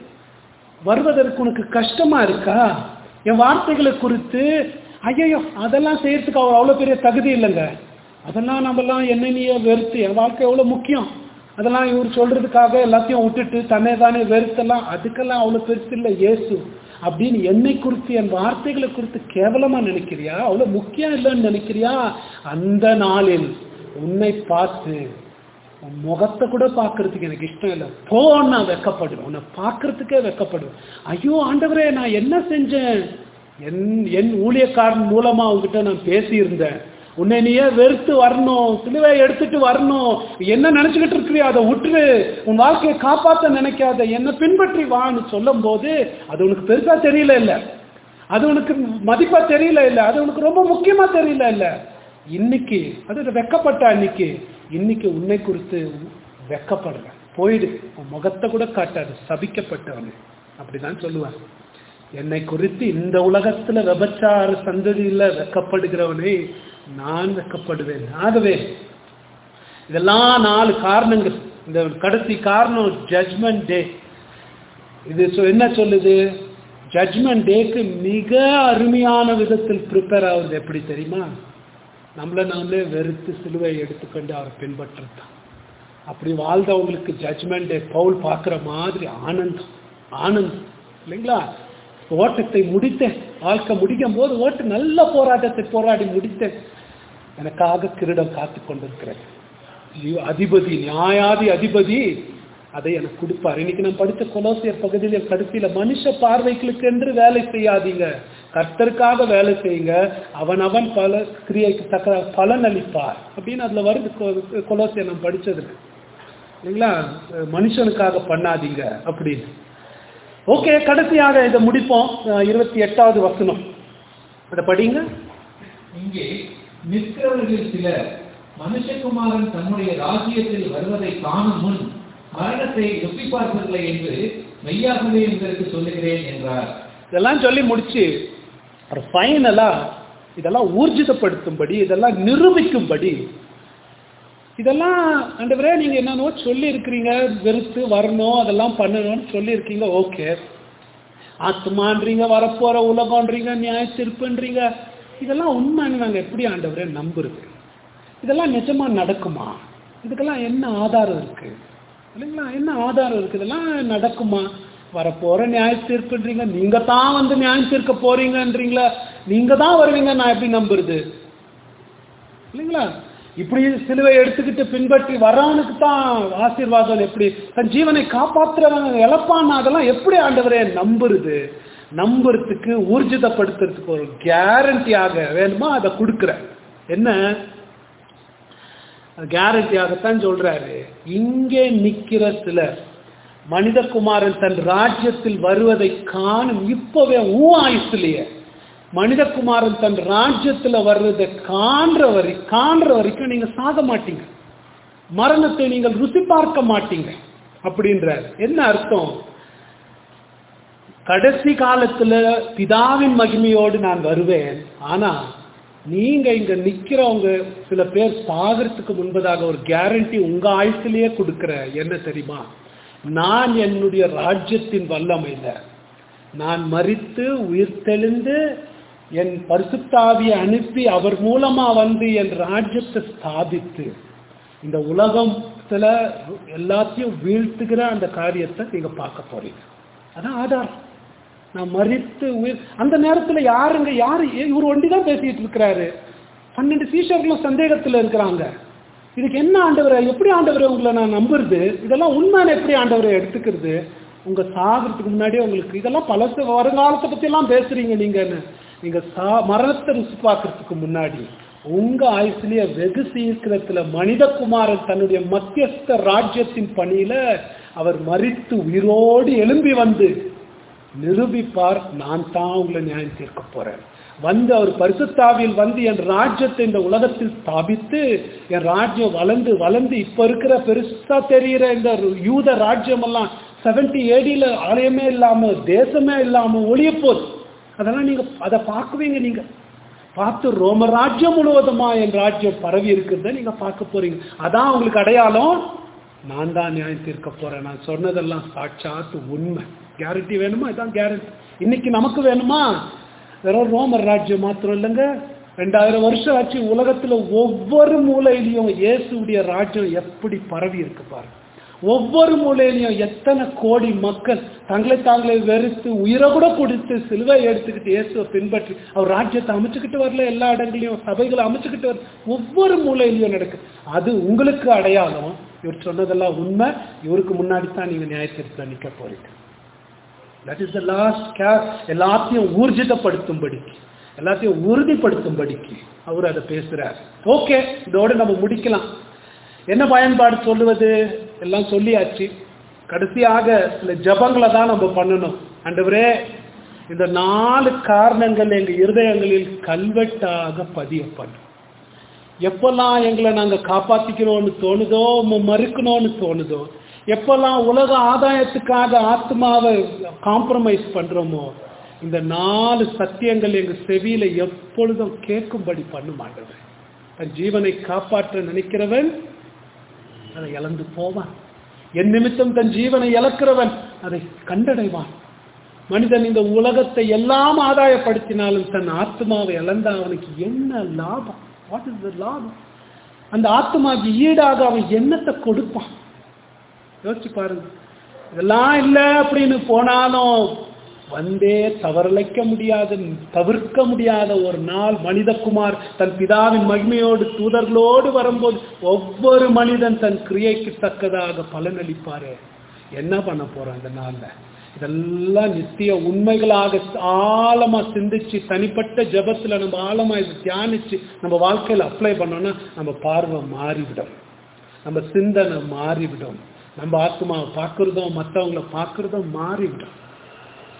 வருவதற்கு உனக்கு கஷ்டமா இருக்கா? என் வார்த்தைகளை குறித்து ஐயோ அதெல்லாம் செய்யறதுக்கு அவர் அவ்வளோ பெரிய தகுதி இல்லைங்க. அதெல்லாம் நம்மலாம் என்ன நீயே வெறுத்து, என் வாழ்க்கை எவ்வளோ முக்கியம், அதெல்லாம் இவர் சொல்றதுக்காக எல்லாத்தையும் விட்டுட்டு தன்னை தானே வெறுத்தெல்லாம் அதுக்கெல்லாம் அவ்வளோ பெருசு இல்லை இயேசு அப்படின்னு என்னை குறித்து என் வார்த்தைகளை குறித்து கேவலமா நினைக்கிறியா? அவ்வளோ முக்கியம் இல்லைன்னு நினைக்கிறியா? அந்த நாளில் உன்னை பார்த்து உன் முகத்தை கூட பார்க்கறதுக்கு எனக்கு இஷ்டம் இல்லை, போன்னா வெக்கப்படுவேன், உன்னை பார்க்கறதுக்கே வெக்கப்படுவேன். ஐயோ ஆண்டவரே நான் என்ன செஞ்சேன், என் என் ஊழியக்காரன் மூலமா உங்ககிட்ட நான் பேசியிருந்தேன், உன்னை நீயே வெறுத்து வரணும், சிலுவை எடுத்துட்டு வரணும், என்ன நினைச்சுக்கிட்டு இருக்கிறியா அதை விட்டுரு, உன் வாழ்க்கையை காப்பாற்ற நினைக்காத, என்னை பின்பற்றி வான்னு சொல்லும் போது அது உனக்கு பெருசா தெரியல இல்லை, அது உனக்கு மதிப்பா தெரியல இல்லை, அது உனக்கு ரொம்ப முக்கியமா தெரியல இல்லை. இன்னைக்கு அது வெக்கப்பட்ட அன்னைக்கு, இன்னைக்கு உன்னை குறித்து வெக்கப்படுற போயிடு, உன் முகத்தை கூட காட்டாது, சபிக்கப்பட்டவனு அப்படிதான் சொல்லுவான். என்னை குறித்து இந்த உலகத்துல விபச்சார சந்ததியில வெக்கப்படுகிறவனே நான் வெக்கப்படுவேன். ஆகவே இதெல்லாம் நாலு காரணங்கள். இந்த கடைசி காரணம் ஜட்ஜ்மெண்ட் டே. இது என்ன சொல்லுது? ஜட்ஜ்மெண்ட் டேக்கு மிக அருமையான விதத்தில் ப்ரிப்பேர் ஆகுது. எப்படி தெரியுமா? நம்மளை நாமளே வெறுத்து சிலுவை எடுத்துக்கொண்டு அவரை பின்பற்றுதான். அப்படி வாழ்ந்தவங்களுக்கு ஜட்ஜ்மெண்ட் டே பவுல் பார்க்குற மாதிரி ஆனந்தம் ஆனந்தம் இல்லைங்களா? ஓட்டத்தை முடித்தேன், வாழ்க்கை முடிக்கும் போது ஓட்டு நல்ல போராட்டத்தை போராடி முடித்தேன், எனக்காக கிரீடம் காத்து கொண்டிருக்கிறேன். அதிபதி நியாயாதி அதிபதி அதை எனக்கு கொடுப்பார். இன்னைக்கு நான் படித்த கொலோசியர் பகுதியில் கடைசியில மனுஷ பார்வைகளுக்கு என்று வேலை செய்யாதீங்க, கர்த்தருக்காக வேலை செய்யுங்க, அவன் அவன் பல கிரியைக்கு தக்க பலன் அளிப்பார் அப்படின்னு அதுல வருது. கொலோசியர் நான் படிச்சது இல்லைங்களா? மனுஷனுக்காக பண்ணாதீங்க அப்படின்னு. ஓகே, கடைசியாக இதை முடிப்போம். இருபத்தி எட்டாவது வசனம் அதை படிங்க. இங்கே நிற்கிறவர்கள் சிலர் மனுஷகுமாரன் தன்னுடைய ராஜ்யத்தில் வருவதை காணும் முன் மரணத்தை ருசி பார்ப்பதில்லை என்று மெய்யாகவே உங்களுக்கு சொல்லுகிறேன் என்றார். இதெல்லாம் சொல்லி முடிச்சு ஒரு ஃபைனலா இதெல்லாம் ஊர்ஜிதப்படுத்தும்படி, இதெல்லாம் நிரூபிக்கும்படி, இதெல்லாம் ஆண்டவரே நீங்க என்னன்னோ சொல்லி இருக்கிறீங்க, வெறுத்து வரணும் அதெல்லாம் பண்ணணும்னு சொல்லி இருக்கீங்க. ஓகே, ஆத்மான்றீங்க, வரப்போற உலகம்ன்றீங்க, நியாய தீர்ப்புன்றீங்க, இதெல்லாம் உண்மைன்னு நாங்கள் எப்படி ஆண்டவரே நம்புறது? இதெல்லாம் நிஜமா நடக்குமா? இதுக்கெல்லாம் என்ன ஆதாரம் இருக்கு இல்லைங்களா? என்ன ஆதாரம் இருக்கு? இதெல்லாம் நடக்குமா? வரப்போற நியாய தீர்ப்புன்றீங்க, நீங்க தான் வந்து நியாயம் தீர்க்க போறீங்கன்றீங்களா, நீங்க தான் வருவீங்க, நான் எப்படி நம்புறது இல்லைங்களா? இப்படி சிலுவை எடுத்துக்கிட்டு பின்பற்றி வரவனுக்கு தான் ஆசீர்வாதம். எப்படி தன் ஜீவனை காப்பாற்றுறவங்க இழப்பான், அதெல்லாம் எப்படி ஆண்டவரே நம்புறது? நம்புறதுக்கு ஊர்ஜிதப்படுத்துறதுக்கு ஒரு கேரண்டியாக வேணுமா அதை கொடுக்குற. என்ன கேரண்டியாகத்தான் சொல்றாரு, இங்கே நிக்கிற சிலர் மனிதகுமாரன் தன் ராஜ்யத்தில் வருவதை காணும். இப்பவே ஊ ஆயுசுலயே மனிதகுமாரன் தன் ராஜ்யத்துல வர்றதை காண்ற வரை காண்ற வரைக்கும் நீங்க சாக மாட்டீங்க, மரணத்தை நீங்கள் ருசி பார்க்க மாட்டீங்க அப்படின்றார். என்ன அர்த்தம்? கடைசி காலத்துல பிதாவின் மகிமையோடு நான் வருவேன், ஆனா நீங்க இங்க நிக்கிறவங்க சில பேர் சாகிறதுக்கு முன்பதாக ஒரு கேரண்டி உங்க ஆயுசிலேயே கொடுக்கிற. என்ன தெரியுமா? நான் என்னுடைய ராஜ்யத்தின் வல்லமையில நான் மரித்து உயிர் தெளிந்து என் பரிசுத்தாவியை அனுப்பி அவர் மூலமா வந்து என் ராஜ்யத்தை ஸ்தாபித்து இந்த உலகத்துல எல்லாத்தையும் வீழ்த்துகிற அந்த காரியத்தை நீங்க பார்க்க போறீங்க. அதான் ஆதாரம். நான் மரித்து உயிர் அந்த நேரத்துல யாருங்க யாரு இவர் ஒண்டிதான் பேசிட்டு இருக்கிறாரு. பன்னெண்டு சீஷர்களும் சந்தேகத்துல இருக்கிறாங்க. இதுக்கு என்ன ஆண்டவரை, எப்படி ஆண்டவரை உங்களை நான் நம்புறது? இதெல்லாம் உண்மையான எப்படி ஆண்டவரை எடுத்துக்கிறது? உங்க சாகிறதுக்கு முன்னாடியே உங்களுக்கு இதெல்லாம் பழச வருங்காலத்தை பத்தி எல்லாம் பேசுறீங்க. நீங்க நீங்க சா மரணத்தை ருசி பார்க்கறதுக்கு முன்னாடி உங்க ஆயுசுலயே வெகு சீக்கிரத்துல மனிதகுமாரன் தன்னுடைய மத்தியஸ்த ராஜ்யத்தின் பணியில அவர் மரித்து உயிரோடு எழும்பி வந்து நிரூபிப்பார், நான் தான் உங்களை நியாயம் தீர்க்க போறேன். வந்து அவர் பரிசுத்தாவியில் வந்து என் ராஜ்யத்தை இந்த உலகத்தில் ஸ்தாபித்து என் ராஜ்யம் வளர்ந்து வளர்ந்து இப்ப இருக்கிற பெருசா தெரிகிற இந்த யூத ராஜ்யம் எல்லாம் செவன்டி ஏடியில ஆலயமே இல்லாம தேசமே இல்லாம ஒளிய போகுது. அதெல்லாம் நீங்க அதை பார்க்குவீங்க. நீங்க பார்த்து ரோம ராஜ்யம் முழுவதுமா என் ராஜ்யம் பரவி இருக்கிறத நீங்க பார்க்க போறீங்க. அதான் உங்களுக்கு அடையாளம். நான் தான் நியாயம் தீர்க்க போறேன். நான் சொன்னதெல்லாம் சாட்சாத்து உண்மை. கேரண்டி வேணுமா? இதான் கேரண்டி. இன்னைக்கு நமக்கு வேணுமா? வெறும் ரோமர் ராஜ்யம் மாத்திரம் இல்லைங்க, ரெண்டாயிரம் வருஷம் ஆச்சு. உலகத்துல ஒவ்வொரு மூலையிலையும் இயேசுடைய ராஜ்யம் எப்படி பரவி இருக்கு பாருங்க. ஒவ்வொரு மூலையிலையும் எத்தனை கோடி மக்கள் தங்களை தாங்களே வெறுத்து உயிரை கூட கொடுத்து சிலுவை எடுத்துக்கிட்டு இயேசுவை பின்பற்றி அவர் ராஜ்யத்தை அமைச்சுக்கிட்டு வரல. எல்லா இடங்களையும் சபைகளை அமைச்சுக்கிட்டு வரல. ஒவ்வொரு மூலையிலையும் நடக்கு. அது உங்களுக்கு அடையாளம். இவர் சொன்னதெல்லாம் உண்மை. இவருக்கு முன்னாடி தான் நீங்க நியாயத்திற்கு நிற்க போறீங்க. That is the last care. எல்லாத்தையும் ஊர்ஜிதப்படுத்தும்படிக்கு, எல்லாத்தையும் உறுதிப்படுத்தும்படிக்கு அவர் அதை பேசுறார். ஓகே, இதோடு நம்ம முடிக்கலாம். என்ன பயன்பாடு சொல்லுவது? எல்லாம் சொல்லியாச்சு. கடைசியாக சில ஜபங்களை தான் நம்ம பண்ணணும். ஆண்டவரே, இந்த நாலு காரணங்கள் எங்க இருதயங்களில் கல்வெட்டாக பதியப்படும். எப்பெல்லாம் எங்களை நாங்க காப்பாத்திக்கிறோம்னு தோணுதோ, மறுக்கணும்னு தோணுதோ, எப்பெல்லாம் உலக ஆதாயத்துக்காக ஆத்மாவை காம்ப்ரமைஸ் பண்றோமோ, இந்த நாலு சத்தியங்கள் எங்க செவியில எப்பொழுதும் கேட்கும்படி பண்ண மாட்டேன். தன் ஜீவனை காப்பாற்ற நினைக்கிறவன் அதை இழந்து போவான். என் நிமித்தம் தன் ஜீவனை இழக்கிறவன் அதை கண்டடைவான். மனிதன் இந்த உலகத்தை எல்லாம் ஆதாயப்படுத்தினாலும் தன் ஆத்மாவை இழந்த அவனுக்கு என்ன லாபம்? வாட் இஸ் த லாபம்? அந்த ஆத்மாவுக்கு ஈடாக அவன் என்னத்தை கொடுப்பான்? யோசிச்சு பாருங்க. இதெல்லாம் இல்லை அப்படின்னு போனாலும் வந்தே தவறலைக்க முடியாத தவிர்க்க முடியாத ஒரு நாள் மனிதகுமார் தன் பிதாவின் மகிமையோடு தூதர்களோடு வரும்போது ஒவ்வொரு மனிதன் தன் கிரியைக்கு தக்கதாக பலனளிப்பாரு. என்ன பண்ண போறோம் அந்த நாள்ல? இதெல்லாம் நித்திய உண்மைகளாக ஆழமா சிந்திச்சு தனிப்பட்ட ஜபத்துல நம்ம ஆழமா இதை தியானிச்சு நம்ம வாழ்க்கையில அப்ளை பண்ணோம்னா நம்ம பார்வை மாறிவிடும், நம்ம சிந்தனை மாறிவிடும், நம்ம ஆத்மாவை பார்க்கறதும் மற்றவங்களை பார்க்கறதும் மாறிவிடும்.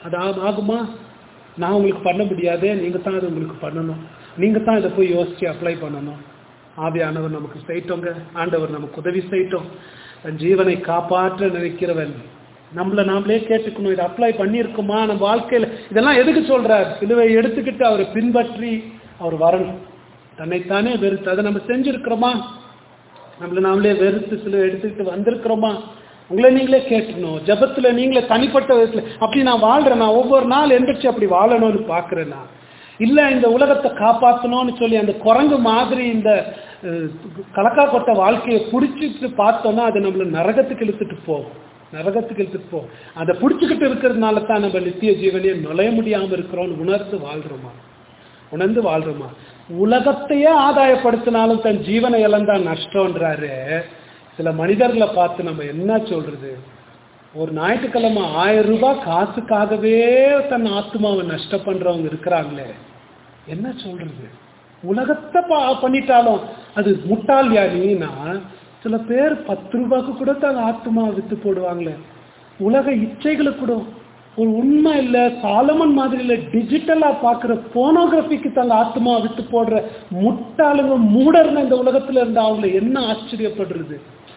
அது ஆ- ஆகுமா? நான் உங்களுக்கு பண்ண முடியாதே, நீங்க தான் அது உங்களுக்கு பண்ணணும், நீங்க தான் இதை போய் யோசிச்சு அப்ளை பண்ணணும். ஆவியானவர் நமக்கு செய்யட்டோங்க, ஆண்டவர் நமக்கு உதவி செய்யட்டும். தன் ஜீவனை காப்பாற்ற நினைக்கிறவன் நம்மளை நாமளே கேட்டுக்கணும், இதை அப்ளை பண்ணியிருக்குமா நம்ம வாழ்க்கையில? இதெல்லாம் எதுக்கு சொல்றார்? சிலுவை எடுத்துக்கிட்டு அவரை பின்பற்றி அவர் வரணும். தன்னைத்தானே வெறுத்து அதை நம்ம செஞ்சிருக்கிறோமா? நம்மளை நாமளே வெறுத்து சிலுவை எடுத்துக்கிட்டு வந்திருக்கிறோமா? உங்களை நீங்களே கேட்கணும். ஜபத்துல நீங்களே தனிப்பட்ட விதத்துல அப்படி நான் வாழ்றேன், நான் ஒவ்வொரு நாள் எந்திரிச்சு அப்படி வாழணும்னு பாக்குறேன். நான் இல்ல இந்த உலகத்தை காப்பாற்றணும்னு சொல்லி அந்த குரங்கு மாதிரி இந்த கலக்கா கொட்ட வாழ்க்கையை பிடிச்சிட்டு பார்த்தோம்னா அது நம்மள நரகத்துக்கு இழுத்துட்டு போகும், நரகத்துக்கு இழுத்துட்டு போகும். அதை பிடிச்சிக்கிட்டு இருக்கிறதுனால தான் நம்ம நித்திய ஜீவனையே நுழைய முடியாம இருக்கிறோம்னு உணர்ந்து வாழ்றோமா? உணர்ந்து வாழ்றோமா? உலகத்தையே ஆதாயப்படுத்தினாலும் தன் ஜீவனை இழந்தா நஷ்டம்ன்றாரு. சில மனிதர்களை பார்த்து நம்ம என்ன சொல்றது? ஒரு ஞாயிற்றுக்கிழமை ஆயிரம் ரூபாய் காசுக்காகவே தன் ஆத்மாவை நஷ்டம் பண்றவங்க இருக்கிறாங்களே, என்ன சொல்றது? உலகத்தை பா பண்ணிட்டாலும் அது முட்டாள் யானின்னா சில பேர் பத்து ரூபாய்க்கு கூட தன் ஆத்மாவை வித்து போடுவாங்களே. உலக இச்சைகளுக்கு கூட ஒரு உண்மை இல்லை, சாலமன் மாதிரி இல்லை, டிஜிட்டலா பாக்குற போனோகிராபிக்கு தங்க ஆத்மா வித்து போடுற முட்டாளுங்க மூடர்னு இந்த உலகத்துல இருந்தா அவங்கள என்ன ஆச்சரியப்படுறது?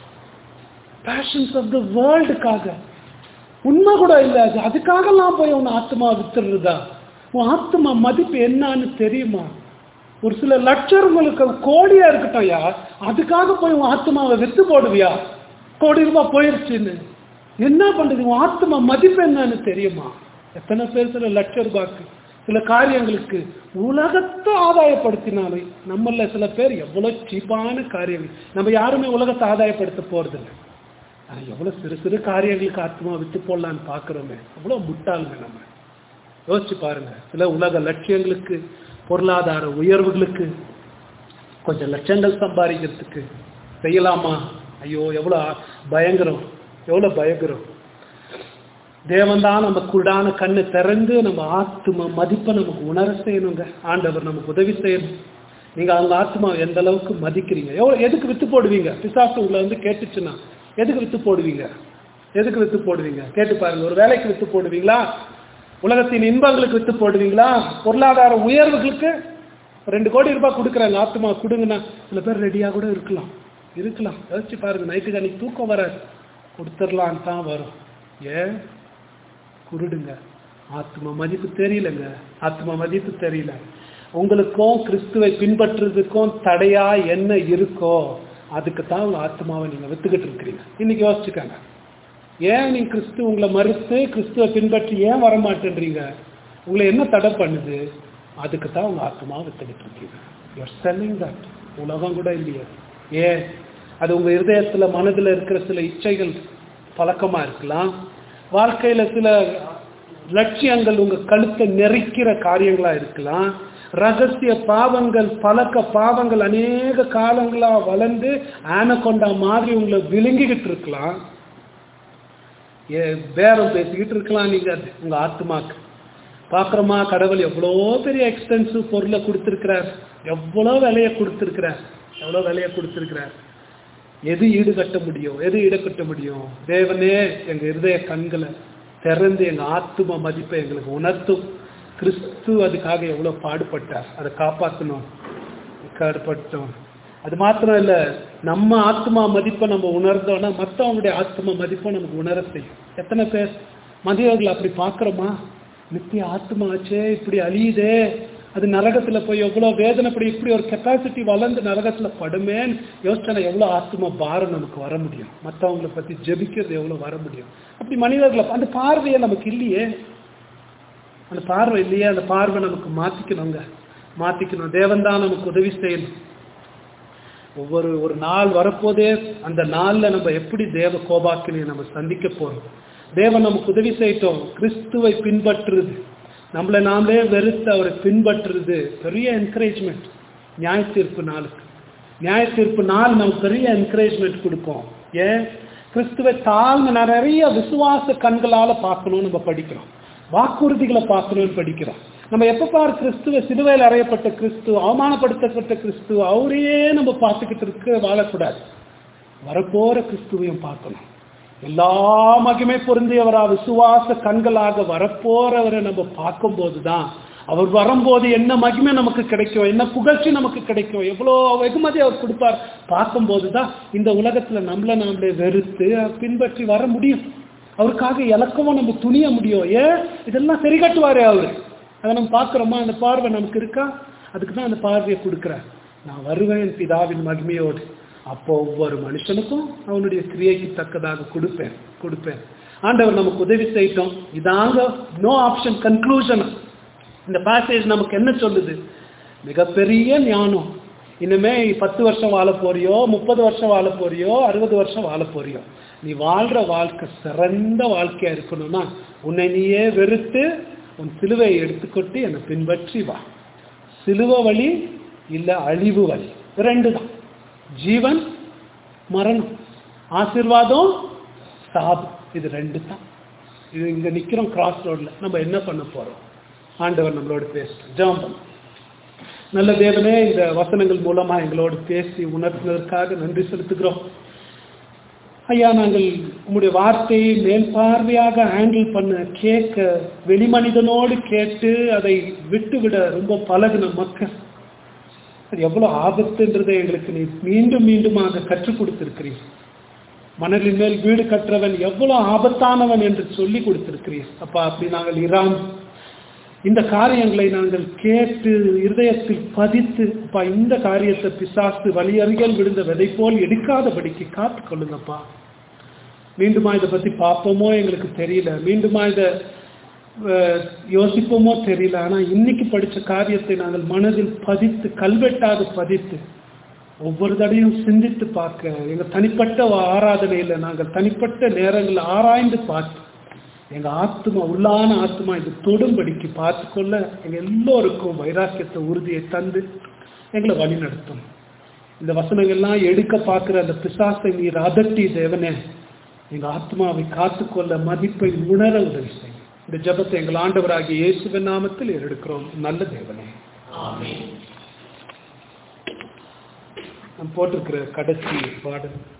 பேஷன்ஸ் ஆஃப் த வேர்ல்டுக்காக உண்மை கூட இல்லை, அது அதுக்காகலாம் போய் உன் ஆத்மா வித்துடுறதா? உன் ஆத்மா மதிப்பு என்னன்னு தெரியுமா? ஒரு சில லட்சங்களுக்கு கோடியா இருக்கட்டும் யார், அதுக்காக போய் உன் ஆத்மாவை வித்து போடுவியா? கோடி ரூபாய் போயிருச்சுன்னு என்ன பண்றது? உன் ஆத்மா மதிப்பு என்னன்னு தெரியுமா? எத்தனை பேர் சில லட்ச ரூபாய்க்கு சில காரியங்களுக்கு உலகத்தை ஆதாயப்படுத்தினாலும் நம்மள சில பேர் எவ்வளவு சீப்பான காரியங்கள். நம்ம யாருமே உலகத்தை ஆதாயப்படுத்த போறது இல்லை, எவ்வளவு சிறு சிறு காரியங்களுக்கு ஆத்மா விட்டு போடலான்னு பாக்குறோமே, எவ்வளவு முட்டாளுங்க. நம்ம யோசிச்சு பாருங்க. சில உலக லட்சியங்களுக்கு, பொருளாதார உயர்வுகளுக்கு, கொஞ்சம் லட்சங்கள் சம்பாதிக்கிறதுக்கு செய்யலாமா? ஐயோ எவ்வளவு பயங்கரம், எவ்வளவு பயங்கரம். தேவன் தான் நம்ம குருடான கண்ணை திறந்து நம்ம ஆத்ம மதிப்பை நமக்கு உணர செய்யணுங்க. ஆண்டவர் நமக்கு உதவி செய்யணும். நீங்க அவங்க ஆத்மா எந்த அளவுக்கு மதிக்கிறீங்க? எவ்வளவு எதுக்கு வித்து போடுவீங்க? பிசாசு உங்களை வந்து கேட்டுச்சுன்னா எதுக்கு வித்து போடுவீங்க? எதுக்கு வித்து போடுவீங்க? கேட்டு பாருங்க. ஒரு வேலைக்கு வித்து போடுவீங்களா? உலகத்தின் இன்பங்களுக்கு வித்து போடுவீங்களா? பொருளாதார உயர்வுகளுக்கு? ரெண்டு கோடி ரூபாய் கொடுக்குறாங்க, ஆத்மா கொடுங்கன்னா சில பேர் ரெடியா கூட இருக்கலாம் இருக்கலாம் யோசிச்சு பாருங்க. நைட்டுக்கு அன்னைக்கு தூக்கம் வராது, கொடுத்துடலான்னு தான் வரும். ஏன்? குருடுங்க, ஆத்மா மதிப்பு தெரியலங்க. ஆத்மா மதிப்பு தெரியல. உங்களுக்கும் கிறிஸ்துவை பின்பற்றுறதுக்கும் தடையா என்ன இருக்கோ அதுக்கு தான் உங்க ஆத்மாவை நீங்க வித்துக்கிட்டு இருக்கிறீங்க. இன்னைக்கு யோசிச்சுக்காங்க. ஏன் நீங்க கிறிஸ்து உங்களை மறுத்து கிறிஸ்துவை பின்பற்றி ஏன் வரமாட்டேன்றீங்க? உங்களை என்ன தடை பண்ணுது? அதுக்கு தான் உங்க ஆத்மாவை வித்துக்கிட்டு இருக்கீங்க. You're selling that. உலகம் கூட இல்லையே. ஏன்? அது உங்க இருதயத்துல மனதுல இருக்கிற சில இச்சைகள் பழக்கமா இருக்கலாம், வாழ்க்கையில சில லட்சியங்கள் உங்க கழுத்தை நெரிக்கிற காரியங்களா இருக்கலாம், ரகசிய பாவங்கள், பழக்க பாவங்கள் அநேக காலங்களா வளர்ந்து ஆனகொண்டா மாதிரி உங்களை விழுங்கிக்கிட்டு இருக்கலாம், பேரம் பேசிக்கிட்டு இருக்கலாம். நீங்க உங்க ஆத்மாக்கு பாக்குறோமா? கடவுள் எவ்வளோ பெரிய எக்ஸ்பென்சிவ் பொருளை கொடுத்திருக்கிறார், எவ்வளோ விலையை கொடுத்திருக்கிறார், எவ்வளோ விலையை கொடுத்திருக்கிறார். எது ஈடுகட்ட முடியும்? எது ஈடுகட்ட முடியும்? தேவனே எங்க இருதய கண்களை திறந்து எங்க ஆத்ம மதிப்பை எங்களுக்கு உணர்த்தும். கிறிஸ்து அதுக்காக எவ்வளவு பாடுபட்டார், அதை காப்பாற்றணும், பாடுபட்டோம். அது மாத்திரம் இல்ல, நம்ம ஆத்மா மதிப்பை நம்ம உணர்ந்தோம்னா மற்றவங்களுடைய ஆத்ம மதிப்பை நமக்கு உணர செய்யும். எத்தனை பேர் மதியவர்கள் அப்படி பாக்குறோமா? நித்திய ஆத்மா ஆச்சே இப்படி அழியுதே, அது நரகத்துல போய் எவ்வளவு வேதனைப்படி இப்படி ஒரு கெப்பாசிட்டி வளர்ந்து நரகத்துல படுமேன்னு யோசனை எவ்வளவு ஆத்ம பாரம் நமக்கு வர முடியும்? மற்றவங்களை பத்தி ஜெபிக்கிறது எவ்வளவு வர முடியும்? அப்படி மனிதர்களை அந்த பார்வையை நமக்கு இல்லையே, அந்த பார்வை இல்லையே. அந்த பார்வை நமக்கு மாத்திக்கணுங்க, மாத்திக்கணும். தேவன் தான் நமக்கு உதவி செய்யணும். ஒவ்வொரு ஒரு நாள் வரப்போதே அந்த நாள்ல நம்ம எப்படி தேவ கோபாக்கினை நம்ம சந்திக்க போறோம். தேவன் நமக்கு உதவி செய்யட்டும். கிறிஸ்துவை பின்பற்றுறது, நம்மளை நாமளே வெறுத்து அவரை பின்பற்றுறது பெரிய என்கரேஜ்மெண்ட். நியாய தீர்ப்பு நாளுக்கு, நியாய தீர்ப்பு நாள் நமக்கு பெரிய என்கரேஜ்மெண்ட் கொடுக்கும். ஏன்? கிறிஸ்துவை தாழ்ந்து நிறைய விசுவாச கண்களால பார்க்கணும்னு நம்ம படிக்கிறோம், வாக்குறுதிகளை பார்க்கணும்னு படிக்கிறோம். நம்ம எப்ப பாரு கிறிஸ்துவ சிலுவையில் அறையப்பட்ட கிறிஸ்து, அவமானப்படுத்தப்பட்ட கிறிஸ்து, அவரையே நம்ம பார்த்துக்கிட்டு இருக்க வாழக்கூடாது. வரப்போற கிறிஸ்துவையும் பார்க்கணும். எல்லா மகிமை பொருந்தியவரா விசுவாச கண்களாக வரப்போறவரை நம்ம பார்க்கும்போது தான், அவர் வரும்போது என்ன மகிமை நமக்கு கிடைக்கும், என்ன புகழ்ச்சி நமக்கு கிடைக்கும், எவ்வளோ வெகுமதி அவர் கொடுப்பார் பார்க்கும்போது தான் இந்த உலகத்துல நம்மளை நாமளே வெறுத்து பின்பற்றி வர முடியும். அவருக்காக இலக்கமும் நம்ம துணிய முடியும். ஏன் இதெல்லாம் சரி கட்டுவாரு அவரு. அதை நம்ம பார்க்குறோமா? அந்த பார்வை நமக்கு இருக்கா? அதுக்கு தான் அந்த பார்வையை கொடுக்குறார். நான் வருவேன் பிதாவின் மகிமையோடு, அப்போ ஒவ்வொரு மனுஷனுக்கும் அவனுடைய கிரியைக்கு தக்கதாக கொடுப்பேன் கொடுப்பேன் ஆண்டவர் நமக்கு உதவி செய்யட்டும். இதாங்க நோ ஆப்ஷன் கன்க்ளூஷன். இந்த பேசேஜ் நமக்கு என்ன சொல்லுது? மிகப்பெரிய ஞானம். இனிமே பத்து வருஷம் வாழ போறியோ, முப்பது வருஷம் வாழ போறியோ, அறுபது வருஷம் வாழ போறியோ, நீ வாழ்ற வாழ்க்கை சிறந்த வாழ்க்கையா இருக்கணும்னா உன்னை நீயே வெறுத்து உன் சிலுவையை எடுத்துக்கொண்டு என்னை பின்பற்றி வா. சிலுவை வழி இல்ல அழிவு வழி, ரெண்டு தான். ஜீவன் மரணம், ஆசீர்வாதம் சாபம், இது ரெண்டு தான். இது இங்க நிக்கிறோம் கிராஸ் ரோட்ல. நம்ம என்ன பண்ண போறோம்? ஆண்டவர் நம்மளோடு பேசுறோம். ஜெபம் பண்ணும். நல்ல தேவனே, இந்த வசனங்கள் மூலமா எங்களோடு பேசி உணர்த்தினதற்காக நன்றி செலுத்துகிறோம். ஐயா, நாங்கள் உங்களுடைய வார்த்தையை மேல் பார்வையாக ஹேண்டில் பண்ண, கேட்க, வெளிமனிதனோடு கேட்டு அதை விட்டு விட ரொம்ப பழகின மக்கள், அது எவ்வளவு ஆபத்துன்றதை எங்களுக்கு நீ மீண்டும் மீண்டுமாக கற்றுக் கொடுத்திருக்கிறீர். மணலின் மேல் வீடு கற்றவன் எவ்வளவு ஆபத்தானவன் என்று சொல்லி கொடுத்திருக்கிறீர் அப்பா. அப்படி நாங்கள் இராம் இந்த காரியங்களை நாங்கள் கேட்டு இருதயத்தில் பதித்து அப்பா, இந்த காரியத்தை பிசாசு வழியறிகள் விழுந்த விதை போல் எடுக்காதபடிக்கு காத்து கொள்ளுங்கப்பா. மீண்டுமா இதை பத்தி பார்ப்போமோ எங்களுக்கு தெரியல, மீண்டுமா இதை யோசிப்போமோ தெரியல. ஆனா இன்னைக்கு படிச்ச காரியத்தை நாங்கள் மனதில் பதித்து, கல்வெட்டாக பதித்து, ஒவ்வொரு தடையும் சிந்தித்து பார்க்க, எங்க தனிப்பட்ட ஆராதனையில நாங்கள் தனிப்பட்ட நேரங்கள் ஆராய்ந்து பார்த்து எங்க ஆத்மா, உள்ளான ஆத்மா இது தொடும்படிக்கு பார்த்து கொள்ள எங்க எல்லோருக்கும் வைராக்கியத்தை, உறுதியை தந்து எங்களை வழி நடத்தும். இந்த வசனங்கள்லாம் எடுக்க பார்க்கிற அந்த பிசாசை நீர் அதட்டி தேவனே எங்க ஆத்மாவை காத்துக்கொள்ள, மதிப்பை உணர உதவி செய்யும். இந்த ஜெபத்தை எங்கள் ஆண்டவராகிய இயேசுவின் நாமத்தில் எடுக்கிறோம் நல்ல தேவனே, ஆமென். நாம் போட்டிருக்கிற கடைசி பாடல்